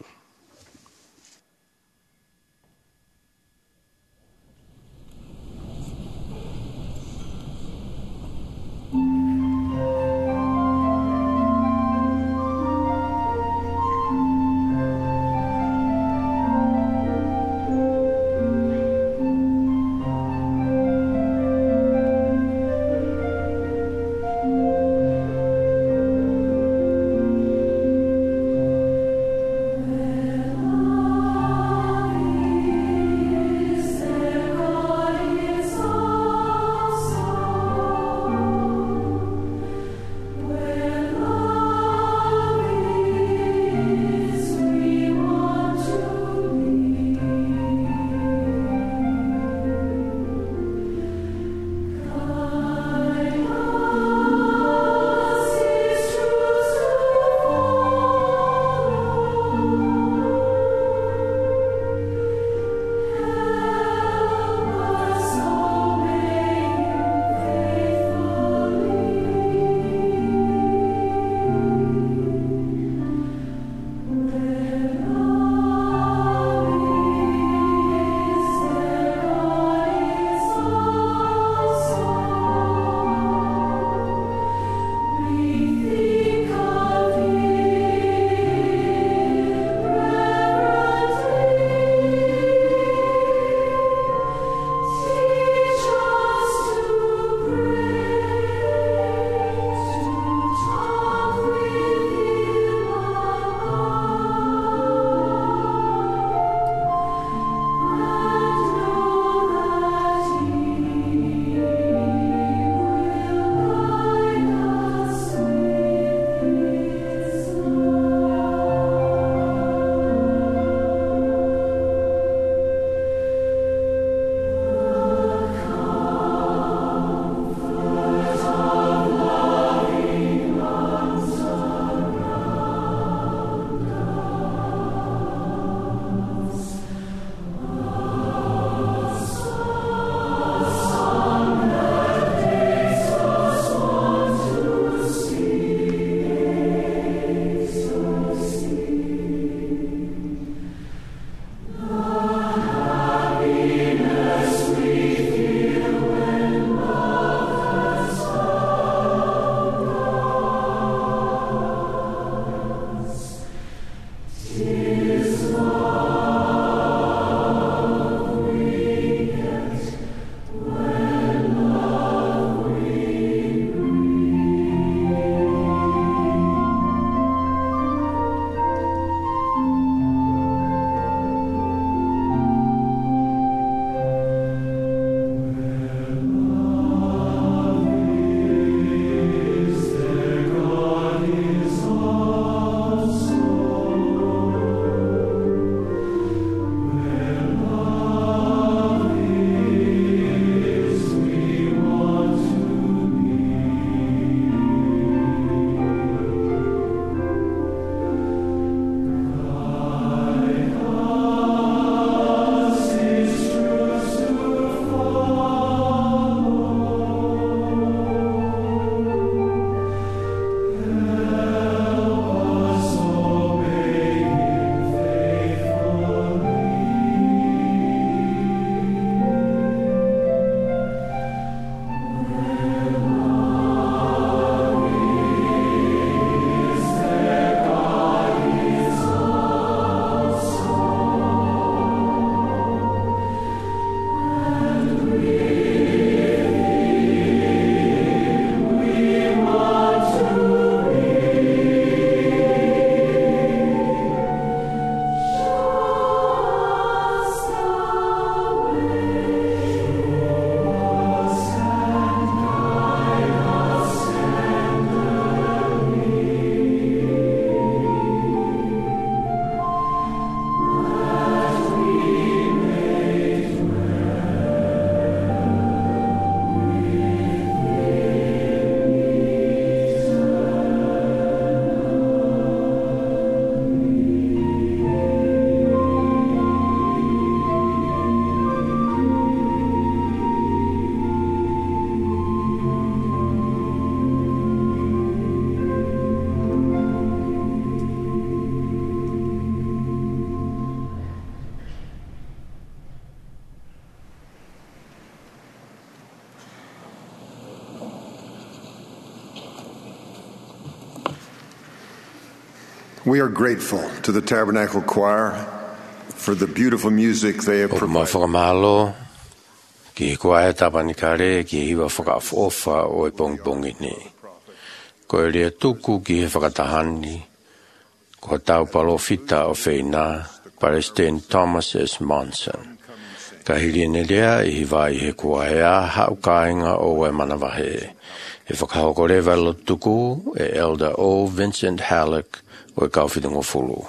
We are grateful to the Tabernacle Choir for the beautiful music they have O ma provided. whakamalo, ki he kua e tapanikare, ki he iwa whakaafofa o e pongpongi ni. Ko e rea tuku ki he whakatahani, ko tau palofita o whaina, Palestine Thomas S. Monson. Ka hiri ne rea i hi vai he kua e a hau kāinga o e manawahe. E whakahokorewa lo tuku e Elder O. Vincent Halleck o e kauwhitungo fulu.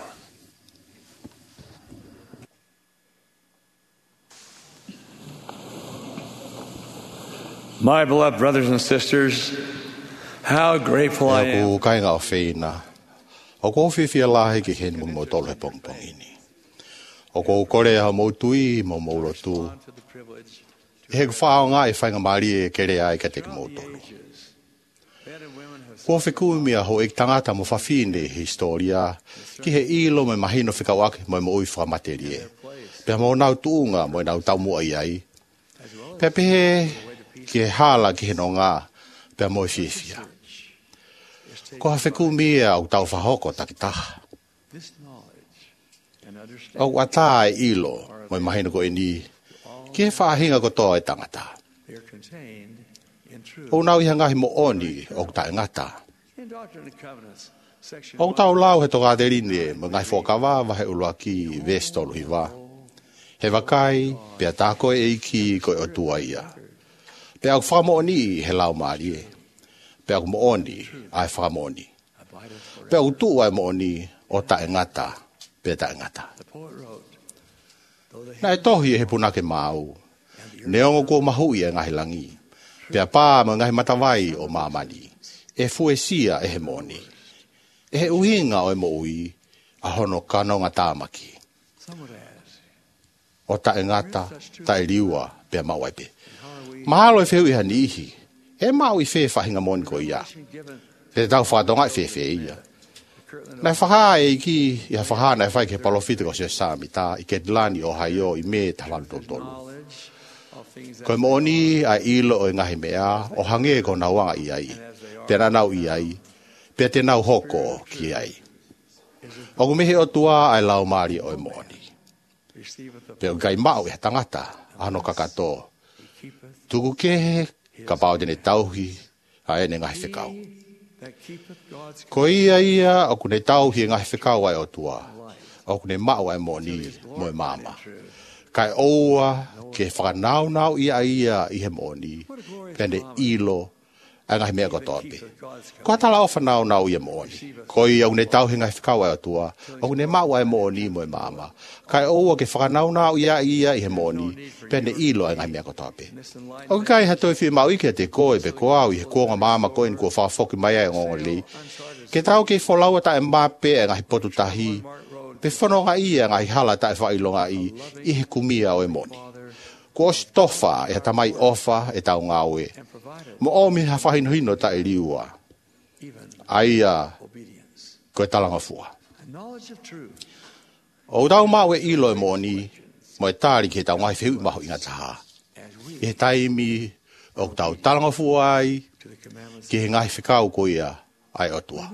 My beloved brothers and sisters, how grateful I am. O kainga o whaina. O ko whiwhia lahi ki hen mo tolu he pongpongini. O ko kore ha mo tui mo mo rotu. He whao ngā e whainga mari e kere ai ka te ki mo tolu. Ko whiku mia ho ek tangata mo whawhine historia ki he ilo me mahino whikawake mo mo ui whamaterie. Pea mo nau tuunga mo nau tau mua i ai. Pea pehe ki he hala ki he no ngā pea mo i whiwhia. Ko ha whiku mia au tau whahoko takitaha. Au ata e ilo mo i mahino ko e ni ki he whahinga ko toa e tangata. O nau iha ngahi mo oni o ta ngata. O tau lau he toka derine mo ngai whokawa wa he ulua ki vestolu hiwa. He wakai pea tako e iki ko e o tua ia. Pea au whamo oni he lau maari e. Pea au mo oni ai whamo oni. Pea au tua e mo oni o ta ngata pea ta ngata. Na e tohi e he punake mau. Neongo ko mahui e ngahi langi. Pea pā mo ngahi matawai o mamani. E fuesia e he moni. E he uhinga o e mo ui a hono kano ngā tāmaki. O ta e ngata, ta e liua, pea mau ai pe. Mahalo e wheu iha nihi. E mau i whe whahinga moni ko ia. Pe tau whakatonga e whe whe ia. Nai whaha e iki, iha whaha nai whai ke palofita ko se sami tā, i ke dilani o hai o i me tawalu tolu. Ko e moni a ilo o e ngahi mea, o hange ko nauanga i ai. Pera nau i ai, pera te nau hoko ki ai. O kumehe o tua ai lau maari o e moni. Pera gai mau e tangata, ano kakato. Tuku kehe, ka pao tene tauhi, a ene ngahi whekau. Ko ia ia, o kune tauhi e ngahi whekau ai o tua. O kune mau ai moni, mo e mama. Kai oua, ke whakanau nau ia ia i he moni, pene ilo, a ngahi mea kotope. Ko atala o whanau nau i e moni. Ko i au ne tau he ngai whikau ai o tua. Au ne mau ai moni mo e mama. Kai oua ke whakanau nau ia ia i he moni. Pene ilo a ngahi mea kotope. O kai hatoi whi mau ike te koe pe ko au i he kuonga mama koe ni kua whaafoki mai ai ngongo li. Ke tau ke wholaua ta e mape a ngahi potu tahi. Pe whanonga i a ngahi hala ta e whailonga i i he kumia o e moni. Ko osi tofa e hata mai ofa e tau ngawe. Mo omi ha whahino hino ta e liua. Aia, koe talanga fua. O tau mau e ilo e moni, mo e tāri ke tau ngai whiu maho inga taha. E he taimi, o tau talanga fua ai, ke he ngai whikau ko ia, ai o tua.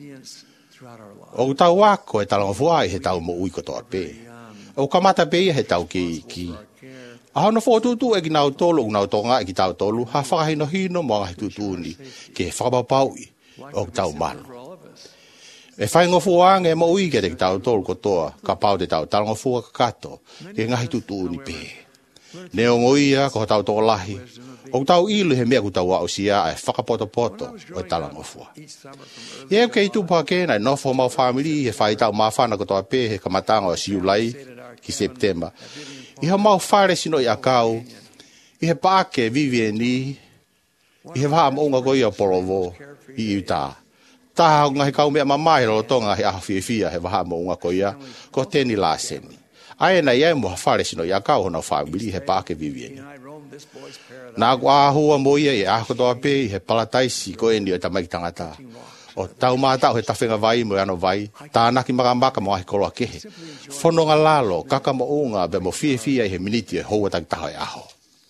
O tau wako e talanga fua ai he tau mo ui kotoa pe. O kamata pe he tau ke iki. Ahono fotutu e ki nau tolu, nau tonga e ki tau tolu, ha whakahino hino mo ngahi tutuni, ke whakapapaui o tau manu. E whai ngofuang e mo ui ke te ki tau tolu kotoa, ka pau te tau tau ngofua kakato, ke ngahi tutuni pe. Neo ngoia ko tau tō lahi, o tau ilu he mea ku tau au sia e whakapoto poto o tala ngofua. Ie ke i tupa kena e nofo mau whamiri, he whai tau mawhana kotoa pe, he kamatanga o siulai ki September. Iha mau whare sino i akau, i he pāke vivi ni, i he waha maunga koi a porovo, i iuta. Taha unga he kau mea mamai ro tonga he aha whiwhia he waha maunga koi a, ko teni la seni. Aena i emu ha whare sino i akau hona whamili he pāke vivi ni. Nā ku āhua moia i ākotoa pe i he palataisi ko eni o tamaiki tangata. O tau mātau he tawhenga vai mo ano vai, tānaki makamaka mo ahi koloa kehe. Whanonga lalo, kaka mo unga, be mo fie fie he miniti e houa taki taha e aho.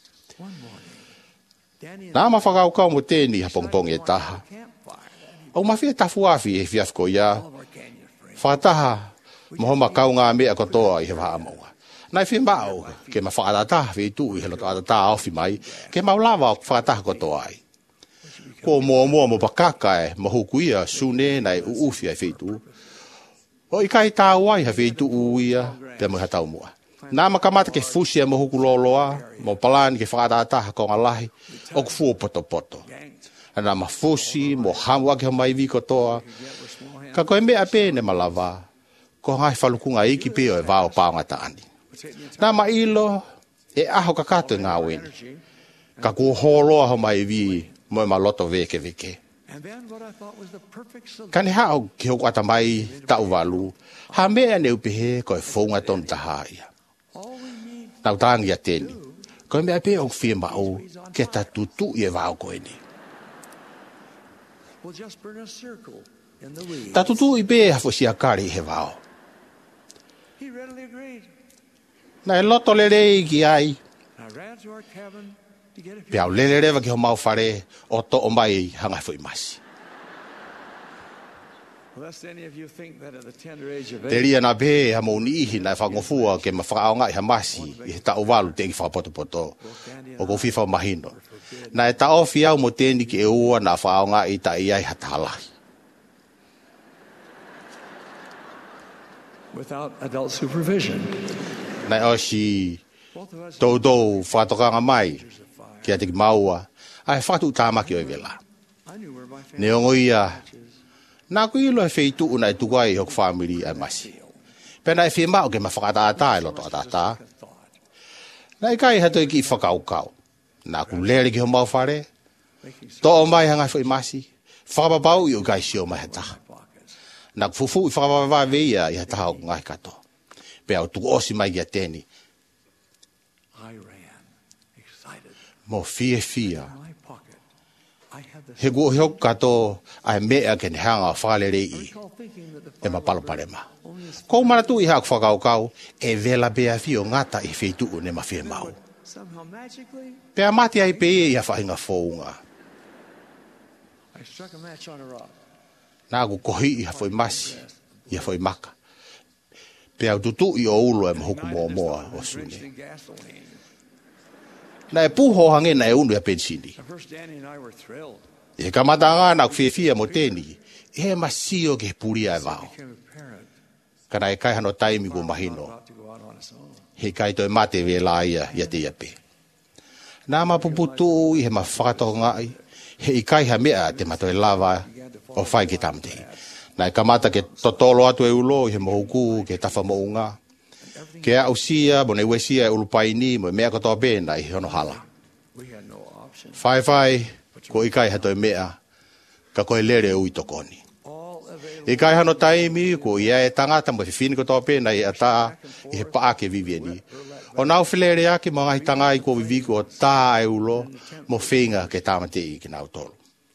Nā ma whakaukau mo tēni ha pongpong e taha. O ma fia tafu afi e fiafko ia, Whataha, mohoma kau ngā mea kotoa i he waha maua. Nai whi mau, ke ma whaatataha whi tu i he loto atataha awhi mai, ke maulawa o whaataha kotoa ai. Ko mua mua mo pakaka e mahukuia sune nai uufi ai whi tu. O i kai tā wai ha whi tu uia, te mo hatau mua. Nā makamata ke fusia mahuku loloa, mo palani ke whaatataha ko ngalahi, o ku fua poto poto. Nā ma fusi, mo hamu ake ho mai vi kotoa, ka koe mea pēne malawa, ko ngai whalukunga iki peo e wāo pāonga taani. Nā ma ilo, e aho ka kato ngā weni. Ka kua holoa ho mai vi, mo e ma loto veke veke. Kani hao ki hoku ata mai tau walu, ha mea ne upehe ko e whaunga ton taha ia. Nau tāngi a tēni, ko e mea peo ku whia mao, ke ta tutu i e wāo koe ni. Ta tutu i pē hafo si a kari he wāo. Nai loto lere ki ai. Piau lere rewa ki ho mau whare o to o mai hangai fo i masi. Te ria na pē ha mou ni ihi nai whangofua ke ma whakaonga i ha masi i he tau walu te ki whakapoto o ko fifa mahino. Nai ta ofi au mo tēni ki e ua na whakaonga i ta i ai hatalahi. Without adult supervision. Nai o si tau tau whatokanga mai ki a te ki maua, ai whatu tāmaki o i vela. Ne ongo ia, nā kui ilo e wheitu una e tukai hoku whamiri ai masi. Pena e whimau ke ma whakataata e loto atata. Nai kai hato i ki whakaukau. Nā ku lere ki ho mau whare, to o mai hangai fo i masi, whakapapau i o kai sio mai hataha. Nā ku fufu i whakapapau veia i hataha o ngai kato. Pea o tuku osi mai ki a tēni. Mo fie fia. He guo hiok kato ai mea ke ne hanga whalere i. E ma palo parema. Kou maratu i haku whakaukau, e vela bea fio ngata i wheitu ne ma fie mau. Pea mati ai pee i a whahinga whounga. Nā ku kohi i ha whoi masi, i ha whoi maka. Pea tutu i o ulo e mahuku moa moa o sune. Na e puho hange na e unu e pensini. E kamata ngā na kuwhewhia mo tēni, e he masio ke puria e wao. Kana e kai hano taimi ko mahino. He kai toi mate we la ia ia te iape. Nā mapuputu i he ma whakato ngai, he i kai ha mea te mato e lava o whai ki tamte. Nā e kamata ke totolo atu e ulo i he mohuku ke tafa mo unga. Ke a usia, mo ne wesia e ulupaini, mo e mea katoa pēna i hono hala. Whai whai, ko i kai hato e mea, ka koe lere ui tokoni. I kai hano taimi, ko i e tangata mo e whiwhini katoa pēna i ata, i he paa ke vivieni. O nau whilere ake mo ngai tanga i ko viviku o tā e ulo, mo whinga ke tāmate i ki nau tolu.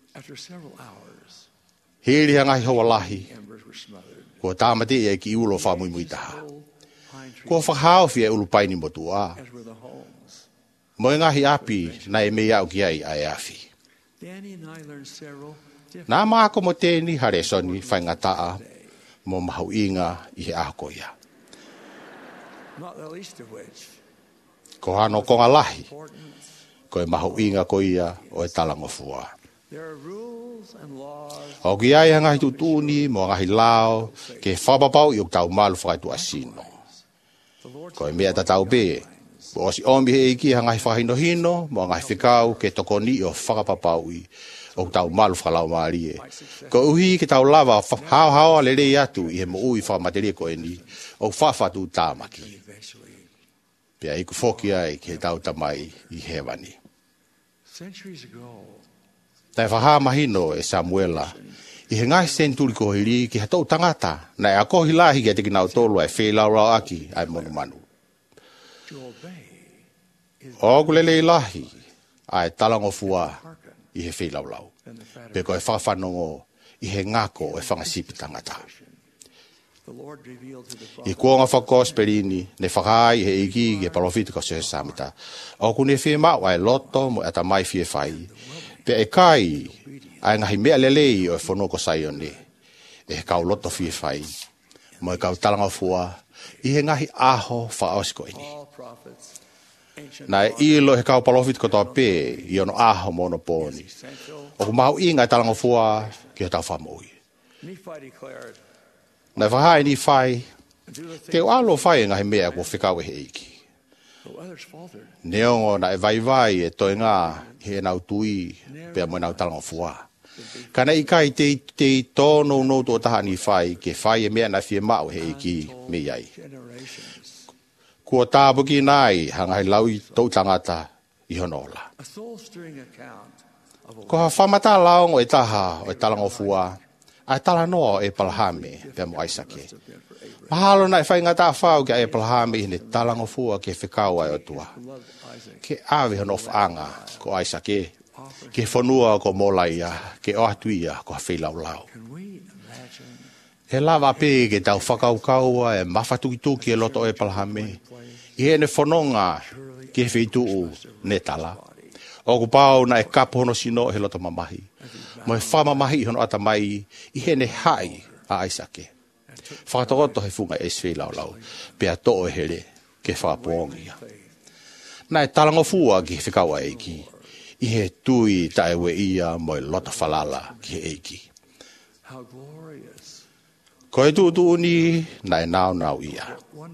Hiri hangai hoa lahi, ko tāmate i e ki ulo whamui mui taha. Ko whakahao fia ulupaini mo tua. Mo e ngahi api na e mea au ki ai ai afi. Nā māko mo tēni hare soni whaingataa mo mahu inga i he ahoko ia. Ko hano konga lahi, ko e mahu inga ko ia o e talangofua. O ki ai hangahi tutuni mo ngahi lao ke whabapau i o tau malu whakaitu asino. Ko e mea tatau pe, o si omi he iki hangai whahino hino, mo ngai whikau ke tokoni o whakapapau i o tau malu whalau maarie. Ko uhi ke tau lava hao hao le rei atu i he mo ui whamateria ko e ni, o whawhatu tāmaki. Pea iku whoki ai ke tau tamai i hewani. Tai whaha mahino e Samuela, i he ngai senturi ko hiri ki hatou tangata, na e a kohi lahi ki a teki nau tolu ai whelau rau aki ai monu manu. O kulele i lahi, ai talangofua i he whelau lau. Pe ko e whawhanongo i he ngako e whangasipi tangata. I kuonga whakos perini, ne whakai he iki ki e palofiti ko se samita. O kune whi mau ai loto mo ata mai whi e whai. Pe e kai, ai ngahi mea lelei o e whanoko sai o ne. E kau loto whi e whai. mo ka talanga fua I he ngahi aho whaosko ini. Nai I lo he kau palofit ko tō pē I ono aho mono pōni. O ku mahu inga talanga fua ki o tau whamui. Nai whahai ni whai te o alo whai ngahi mea ko whikau e he iki. Neongo na e vai vai e toi ngā he nau tui pia mo nau talanga fua. Kana I kai te te tono no to taha ni whai ke whai e mea na whie mau he iki me iai. Kua tāpuki nai hangai lau I tau tangata I honola. Ko ha whamata laongo e taha o e talanga fua a tala noa e palahame pia mo aisake. Mahalo na e whai ngata whau ke e palahame I ne talanga fua ke whikau ai o tua. Ke awe honof anga ko aisake. Ke whanua ko molaia, ke oatuia ko hawhilau lau. He lawa pē ke tau whakaukaua e mawhatukituki e loto e palahame. I he ne whanonga ke whituu ne tala. O ku pāu na e kapohono sino he loto mamahi. Mo he whamamahi hono ata mai I he ne hai a aisake. Whakatokoto he funga e swhilau lau. Pea to'o e here ke whakapongia. Na e talangofua ki whikaua eiki. I he tui taewe ia mo e lota falala ki he eiki. Ko e tuutu ni na e nau nau ia.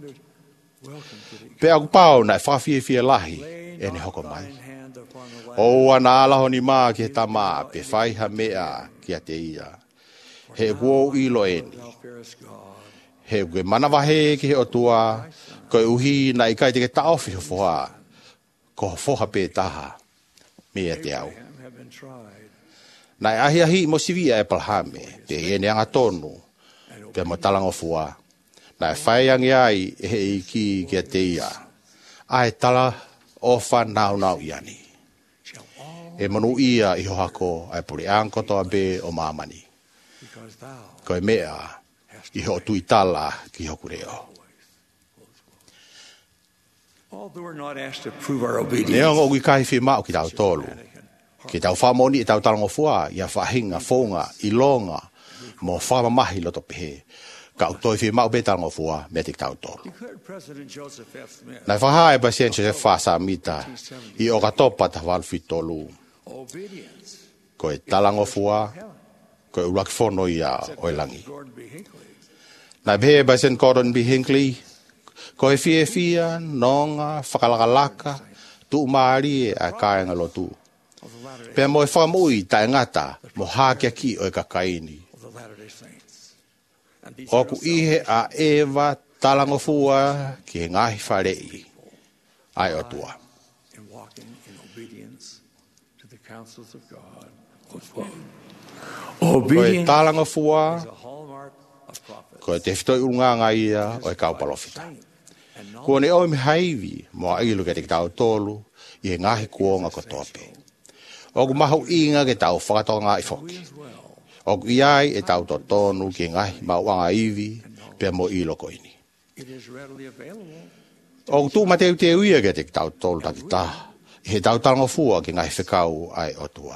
Pe aku pau na e whawhie fie lahi e ne hoko mai. O ana alaho ni maa ki he tama pe whaiha mea ki a te ia. He kuo ilo eni. He kue manawahe ki he otua. Ko e uhi na i kai te ke taofi ho foha. Ko foha pe taha. Mea te au. Nai ahi ahi mo sivia e palhame, te ene anga tonu, pe mo talango fua. Nai whaiangi ai e he iki ki a te ia. Ai tala ofa nau nau iani. E manu ia I hohako ai puri ankoto a be o mamani. Ko e mea I ho tui tala ki hoku reo. Nea ngō gui kai whi mao ki tau tolu. Ki tau whamoni I tau talango fua, ia whahinga, whonga, I longa, mo whamamahi loto pehe. Ka utoi whi mao be talango fua, me te tau tolu. Nai whaha e President Joseph Fasa mita, I o katopa ta walwhi tolu. Ko e talango fua, ko e uraki whono ia o e langi. Nai behe President Gordon B. Hinckley, ko e fie fia, nonga, whakalakalaka, tu maari e a kāinga lotu. Pea mo e whamui tae ngata, mo hākia ki o e kakaini. Oku ihe a ewa talangofua ki he ngahi wharei. Ai o tua. Ko e talangofua, ko e te whitoi urunganga ia o e kaupalofita. Ko ne o mi haivi mo a ilu ke te tau tolu I he ngahi kuonga ko tope. O ku mahu inga ke tau whakatonga I whoki. O ku iai e tau to tonu ki ngahi mauanga iwi pe mo ilo ko ini. O ku tu mateu te uia ke te tau tolu taki ta. He tau talango fua ki ngahi whekau ai o tua.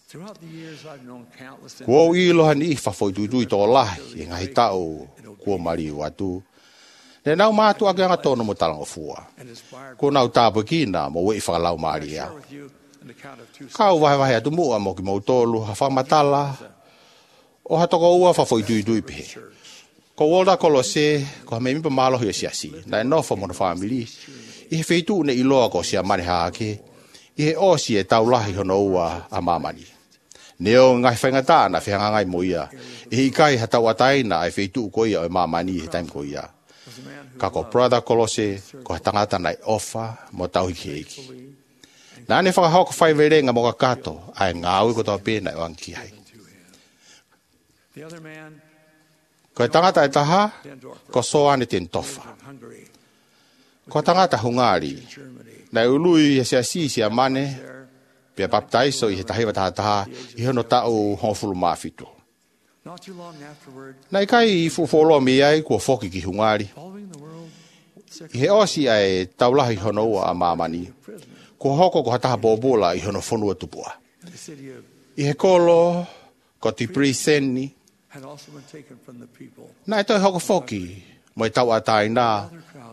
Kua ilo hani I whafoi tuitui tō lahi I ngahi tau kua mari watu. Ne nau mātu ake anga tōna mo talango fua. Ko nau tāpu kina mo wei whakalau maari au. Kau wahe wahe atu mua mo ki mau tōlu ha whamatala. O ha toko ua whafoi tui tui pehe. Ko Walter Kolose, ko ha me mipa mālohi o siasi. Nai nofo mo na whamili. I he wheitu ne iloa ko sia mani haake. I he osi e tau lahi hono ua a mamani. Neo ngai whaingata na whihangangai mo ia. I he ikai ha tau ataina ai wheitu ko ia o mamani he taim ko ia. Ka ko brother Kolose, ko tangata nai ofa mo tau hiki eiki. Nā ne whakahoko whai verenga mo ka kato, ai ngāui ko tau pēna e wanki hai. Ko tangata e taha, ko soane ten tofa. Ko tangata hungari, nai ului e sea sisi a mane, pia baptaiso I he tahiwa taha taha, I hono tau honfulu mawhitu. Nai kai I fufolo mi ai kua foki ki hungari. I he osi ai taulahi hono ua a mamani. Kua hoko ko hataha bobola I hono whonua tupua. I he kolo, ko ti priseni, Na e toi hoko foki, mo e tau atai nā,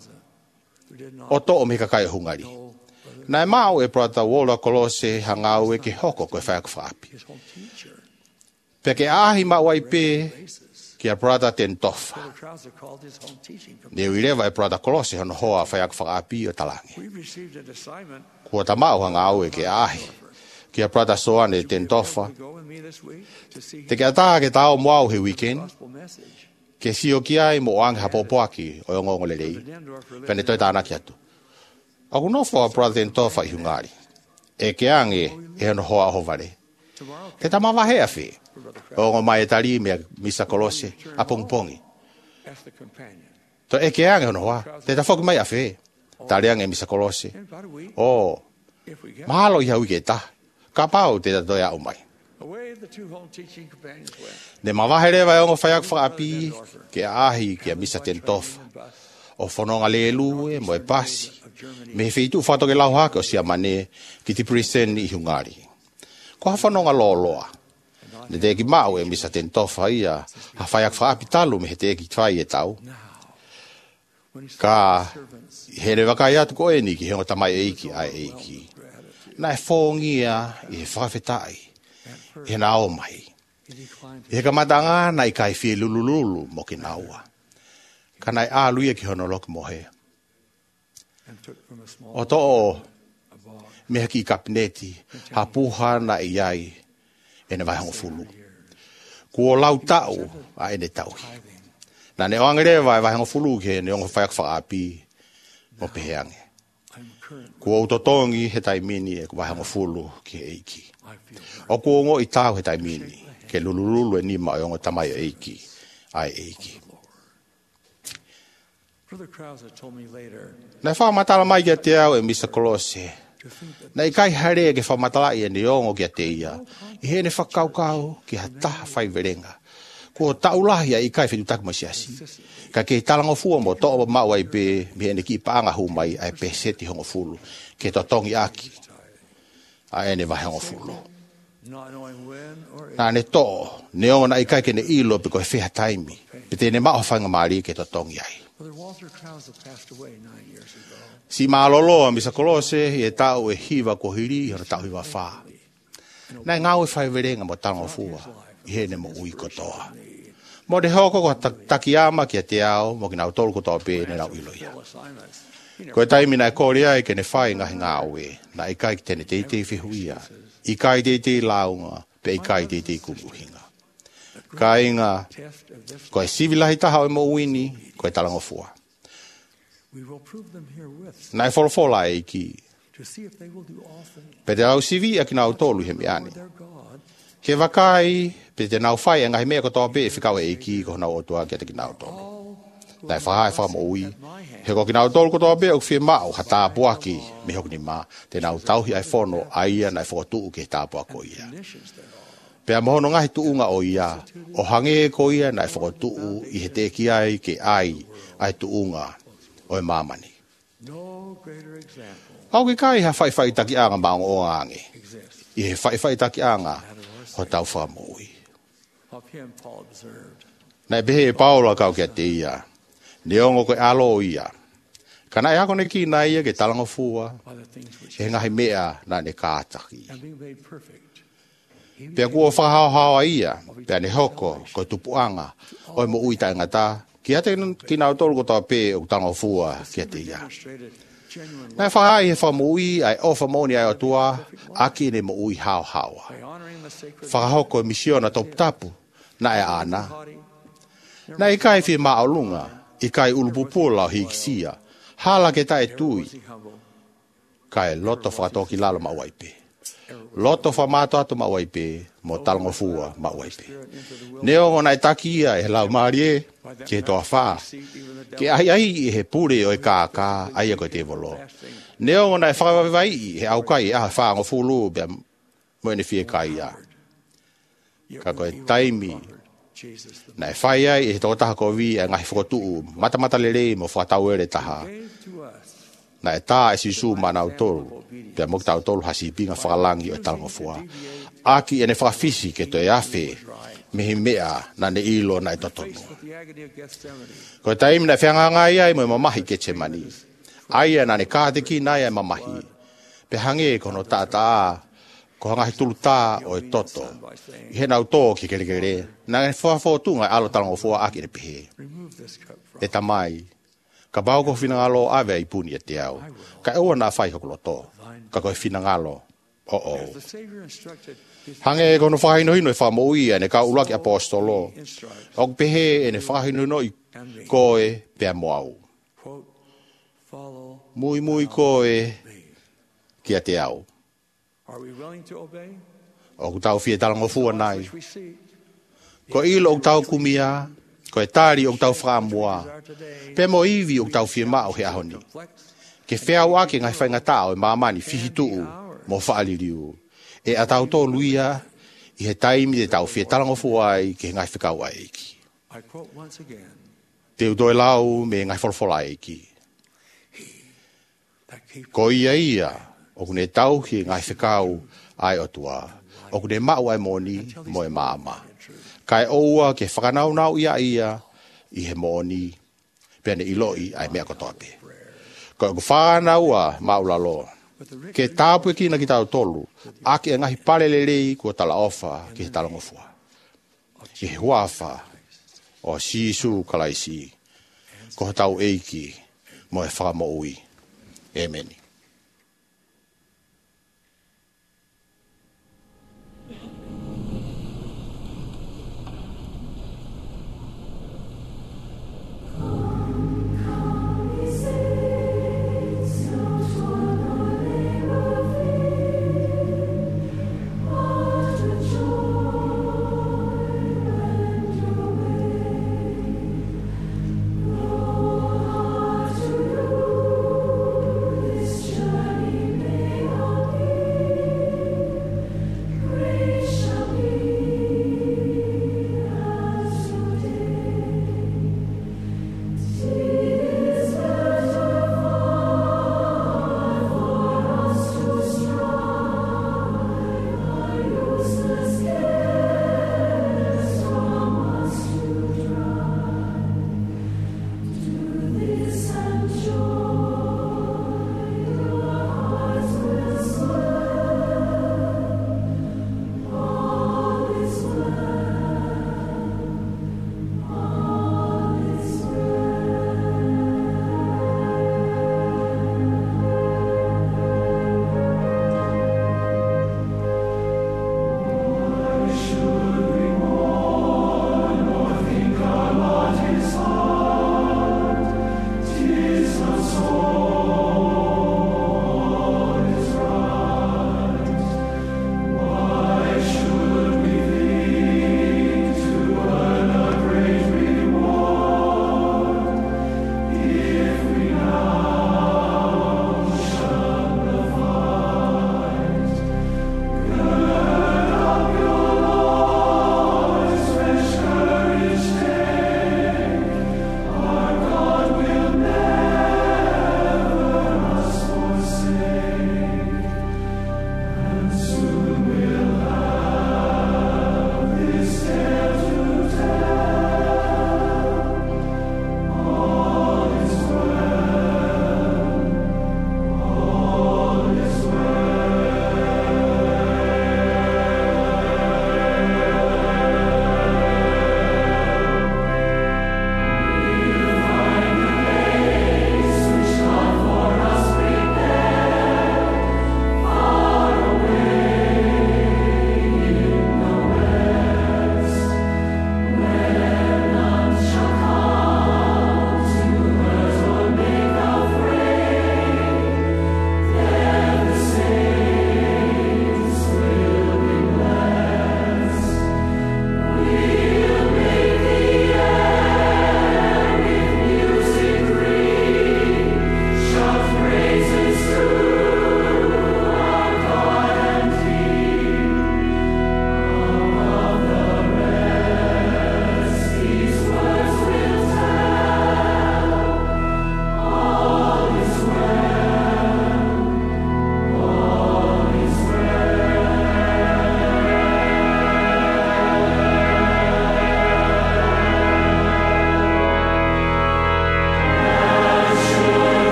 o to o me kakai hungari. Na e mau e brother Walter Kolose hangau e ke hoko koe whaiak whaapi. Pe ke ahi mau ai pē, ki a brother ten tofa. Ne uirewa e brother Kolose hono hoa whaiak whaapi o talangi. Kua ta mau hangau e ke ahi, ki a brother Soane ten tofa. Te ke ataa ke tau moau he weekend, ke sio ki ai mo ange hapopoaki o yongo ngole rei, pene toi tāna ki atu. Aku no fo brother ten tofa i hungari, e ke ange e hono hoa hovare. Te tamawa hea whi, o ngo mai e tari mea misa Kolose, a pongpongi. To e ke ange hono hoa, te ta foki mai a whi, tari ange misa Kolose. O, mahalo i hau i ke ta, ka pau te ta toi au mai. Ne mawahere vai ongo whaiak whaapi, ke ahi ke misa ten tofa. O whanonga le lue, mo e pasi. Me whitu whato ke lau hake o sia mane, ki ti prisen i hungari. Ko ha whanonga loloa. Ne te ki mau e misa ten tofa ia, ha whaiak whaapi talu me he te ki twai e tau. Ka here wakai atu ko e ni ki hengo tamai eiki ai eiki. Na e whongia i he whawhetai. E na o mai. E ka matanga na i kai fie lulululu mo ki naua. Ka nai a luia ki hono loki mohe. O to o meha ki kapineti, ha puha na i ai e ne vai hongo fulu. Kuo lau tau a e ne tauhi. Na ne oangere vai vai hongo fulu ke ne ongo whaiak whaapi mo peheange. Kuo utotongi he taimini e ku vai hongo fulu ki eiki. O kuo ngo i tau he taimini, ke lulululu e nima o ongo tamai eiki, ai eiki. Nai whamatala mai kia te au e misa Kolose. Nai kai hare ke whamatala i e ne ongo kia te ia. I he ne whakaukau ki ha taha whai verenga. Kuo taulahi a i kai whetu taku masiasi. Ka ke talango fua mo to'o mau ai pe, mi ene ki paanga hu mai ai pe seti hongo fulu. Ke to tongi aki. A ene vai hongo fulu. Na ne to, ne ongo na i kai ke ne ilo pe koe wheha taimi. Pe te ne mao whanga maari ke to tongi ai. Si maaloloa misa Kolose i e tau e hiva ko hiri i hana tau hiva wha. Nai ngau e whai verenga mo tango fua i he ne mo ui kotoa. Mo de hoko ko takiyama ki a te ao mo ki nau tolu kotoa pe ne nau iloia. Ko e taimi na e kore ai ke ne whai ngahi ngau e na i kai ki tene teitei whihuia. I kai teitei launga pe i kai teitei kumuhinga. Ka inga, ko e sivilahi taha o mo uini, ko e talango fua. Nai wholofola e ki. Pe te au sivi a ki nau tolu he miani. Ke wakai, pe te nau whai e ngahi mea ko toa pe e whikau e ki ko nau otua ki a te ki nau tolu. Nai whahai wha mo ui. He ko ki nau tolu ko toa pe o whia mau ha tāpuaki me hoki ni ma. Te nau tauhi ai whono aia nai whokotuu ke tāpuako ia. Pea mohono ngahi tuunga o ia, o hange ko ia na e whakotuu i he te ki ai ke ai, ai tuunga o e mamani. Au ke kai ha whai whai taki anga maongo o ange, i he whai whai taki anga ho tau whamui. Na e behe e Paula kau kia te ia, ne ongo koe alo ia. Kana e ako ne ki na ia ke talango fua, he ngahi mea na ne kātaki. Pea kua whahao hawa ia, pea ne hoko, ko tupuanga, o e mo uita ngata, ki ate ki nau tolu kotoa pe o tango fua ki ate ia. Nai whahai he whamui ai o whamoni ai o tua, aki ne mo ui hao hawa. Whahoko e misiona topu tapu, na e ana. Na i kai whi maa o lunga, i kai ulupupula o hikisia, hala ke tae tui, kai loto whakatoki lalo ma waipe. Loto fa mato atu ma waipe, mo talango fua ma waipe. Neo ngona e taki ia e lau marie, ke toa wha. Ke ai ai i he pure o e kāka, ai a koe te volo. Neo ngona e whakawai i he au kai e aha wha ngo fulu, bea moene fie kai ia. Ka koe taimi, na e whai ai e he totaha ko vi e ngahi whakotuu, mata mata lere mo whakatau ere taha. Na e tā e sisu manau tolu, pia moktau tolu hasi pinga whakalangi o e talango fua. Aki ene whakawhisi ke to e awhi, me mea na ne ilo na totonu ko taim na fanga ngai ai mo mamahi ke chemani ai na ne ka te ki na ai mamahi pe hange ko no tata ko hanga hituluta o e toto he na to ki kere kere na fo fo tu ngai alo talango fo a ki re pe e tamai ka bao ko fina ngalo ave i puni e te au ka e ona fai ko loto ka ko fina ngalo o o hange ko no fai no hino e fa mo i ane ka ulaki apostolo o pe he ene fai no no ko e pe mo au mui mui ko e ki te au Are we willing to obey? O tau fie talango fua nai. Ko ilo o tau kumia, ko e tari o tau whaamua. Pe mo iwi o tau fie maa o he ahoni. Ke whea wake ngai whainga tau e maamani fihi tuu mo whaaliriu. E a tau tō luia i he taimi de tau fie talango fua ai ke ngai whikau ai eki. I quote once again. Te udoe lau me ngai wholwhola eki. Ko ia ia. O kune tau ki ngai whikau ai o tua. O kune mau ai moni mo e maama. Kai oua ke whakanau nau ia ia i he moni pene iloi ai mea kotope. Ko ku whanau a maulalo. Ke tāpue ki na ki tau tolu, ake e ngahi palelelei kua tala ofa ki he talangofua. Ki he huafa o sisu kalaisi. Ko tau eiki mo e whakamo ui. Amen. This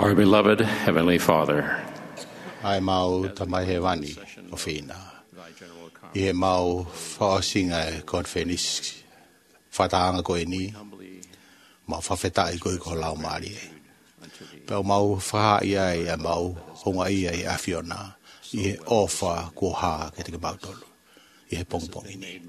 Our beloved Heavenly Father, ai mau tamai he wani o whina. I he mau whaosinga e konfenis whataanga koe ni, mau whawhetai koe ko lau maari e. Pau mau whaha ia e a mau honga ia e awhiona, I he ofa kua haa ke te ke mautolu. I he pongpongi ni.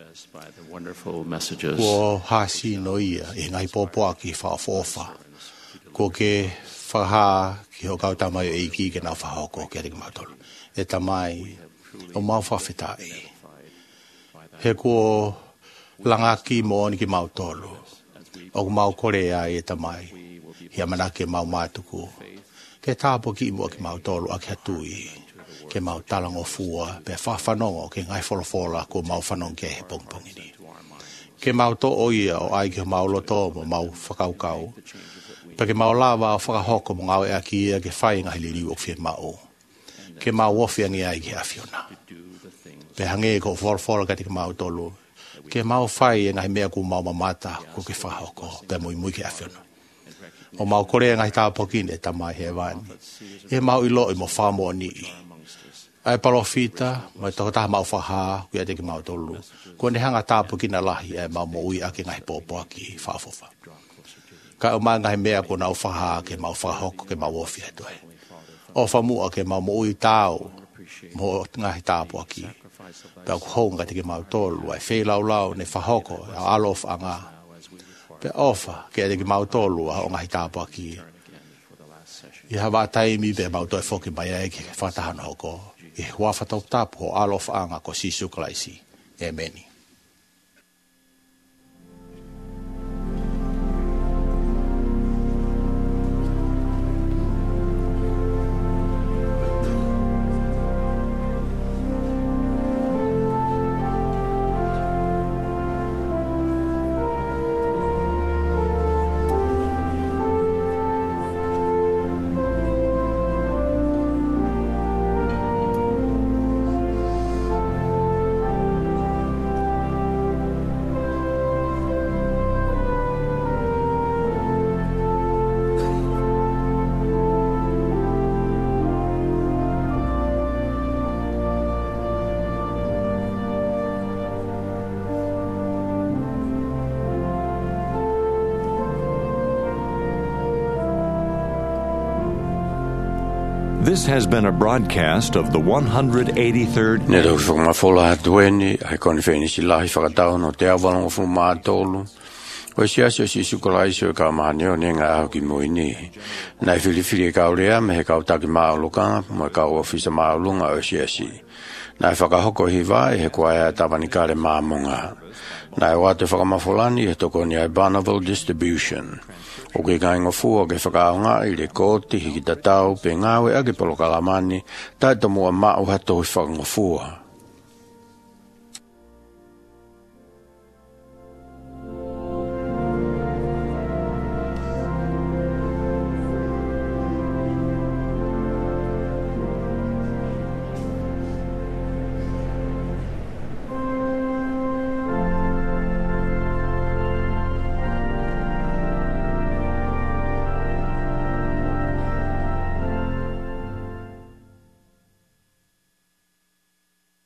Kua hasi no ia, I ngai popoa ki whaofofa. Kua ke whaha ki ho kau tamai e iki ke nau whahoko ke te ke mautolu. E tamai o mau whawhetai. He kua langaki mo ni ki mautolu. O mau korea e tamai. Hia manake mau mātuku. Ke tāpo ki mua ki mautolu a ke hatui. Ke mau talango fua, pe whawhanongo ke ngai wholofola ko mau whanong ke he pongpongi ni. Ke mau to o ia o ai ke mau loto mo mau whakaukau. Pe ke mau lawa o whakahoko mo ngau e aki ia ke whai ngahi liriu o whia mau. Ke mau wofi angi ai ke awhiona. Pe hange ko wholofola kati ke mau tolu. Ke mau whai e ngahi mea ku mau mamata ko ke whahoko, pe mui mui ke awhiona. O mau korea ngahi tāpokine tamai he wani. E mau ilo i mo whamo ni i. Ai palofita, mai toko taha mau whaha, kuia te ki mau tolu. Kua ne hanga tāpu ki na lahi, ai mau mo ui ake ngai pōpua ki whafofa. Ka o mai ngai mea ko nau whaha, ke mau whahoko, ke mau ofi atu ai. O whamua ke mau mo ui tāu, mo ngai tāpu ki. Pea ku honga te ki mau tolu, ai whei lau lau ne whahoko, au alof anga. Pea ofa, ke te ki mau tolu, au ngai tāpu ki. I hawa taimi pe mau toi whoki mai ai ke whatahana hoko. I hua whatau tapu ho alof anga ko sisu kalaisi. Ameni. This has been a broadcast of the one hundred eighty-third. Ne do fu ma fola dueni ai kon fenisi lahi whakatau no te awalongo fu mātolu. O sia sia si sukolai so ka maneo ne nga au ki moini. Nai filifili ka olea me he ka utaki mauluka, mo ka ofisa maulunga o sia si. Nai whakahoko hiwai he kuaia tawanikare māmonga. Nai wate whakamafolani he toko ni ai Bonneville Distribution. O ke kainga fua ke whakaonga I le koti hiki tatau pe ngawe ake polo kalamani tai tomo a mao hato I whakanga fua.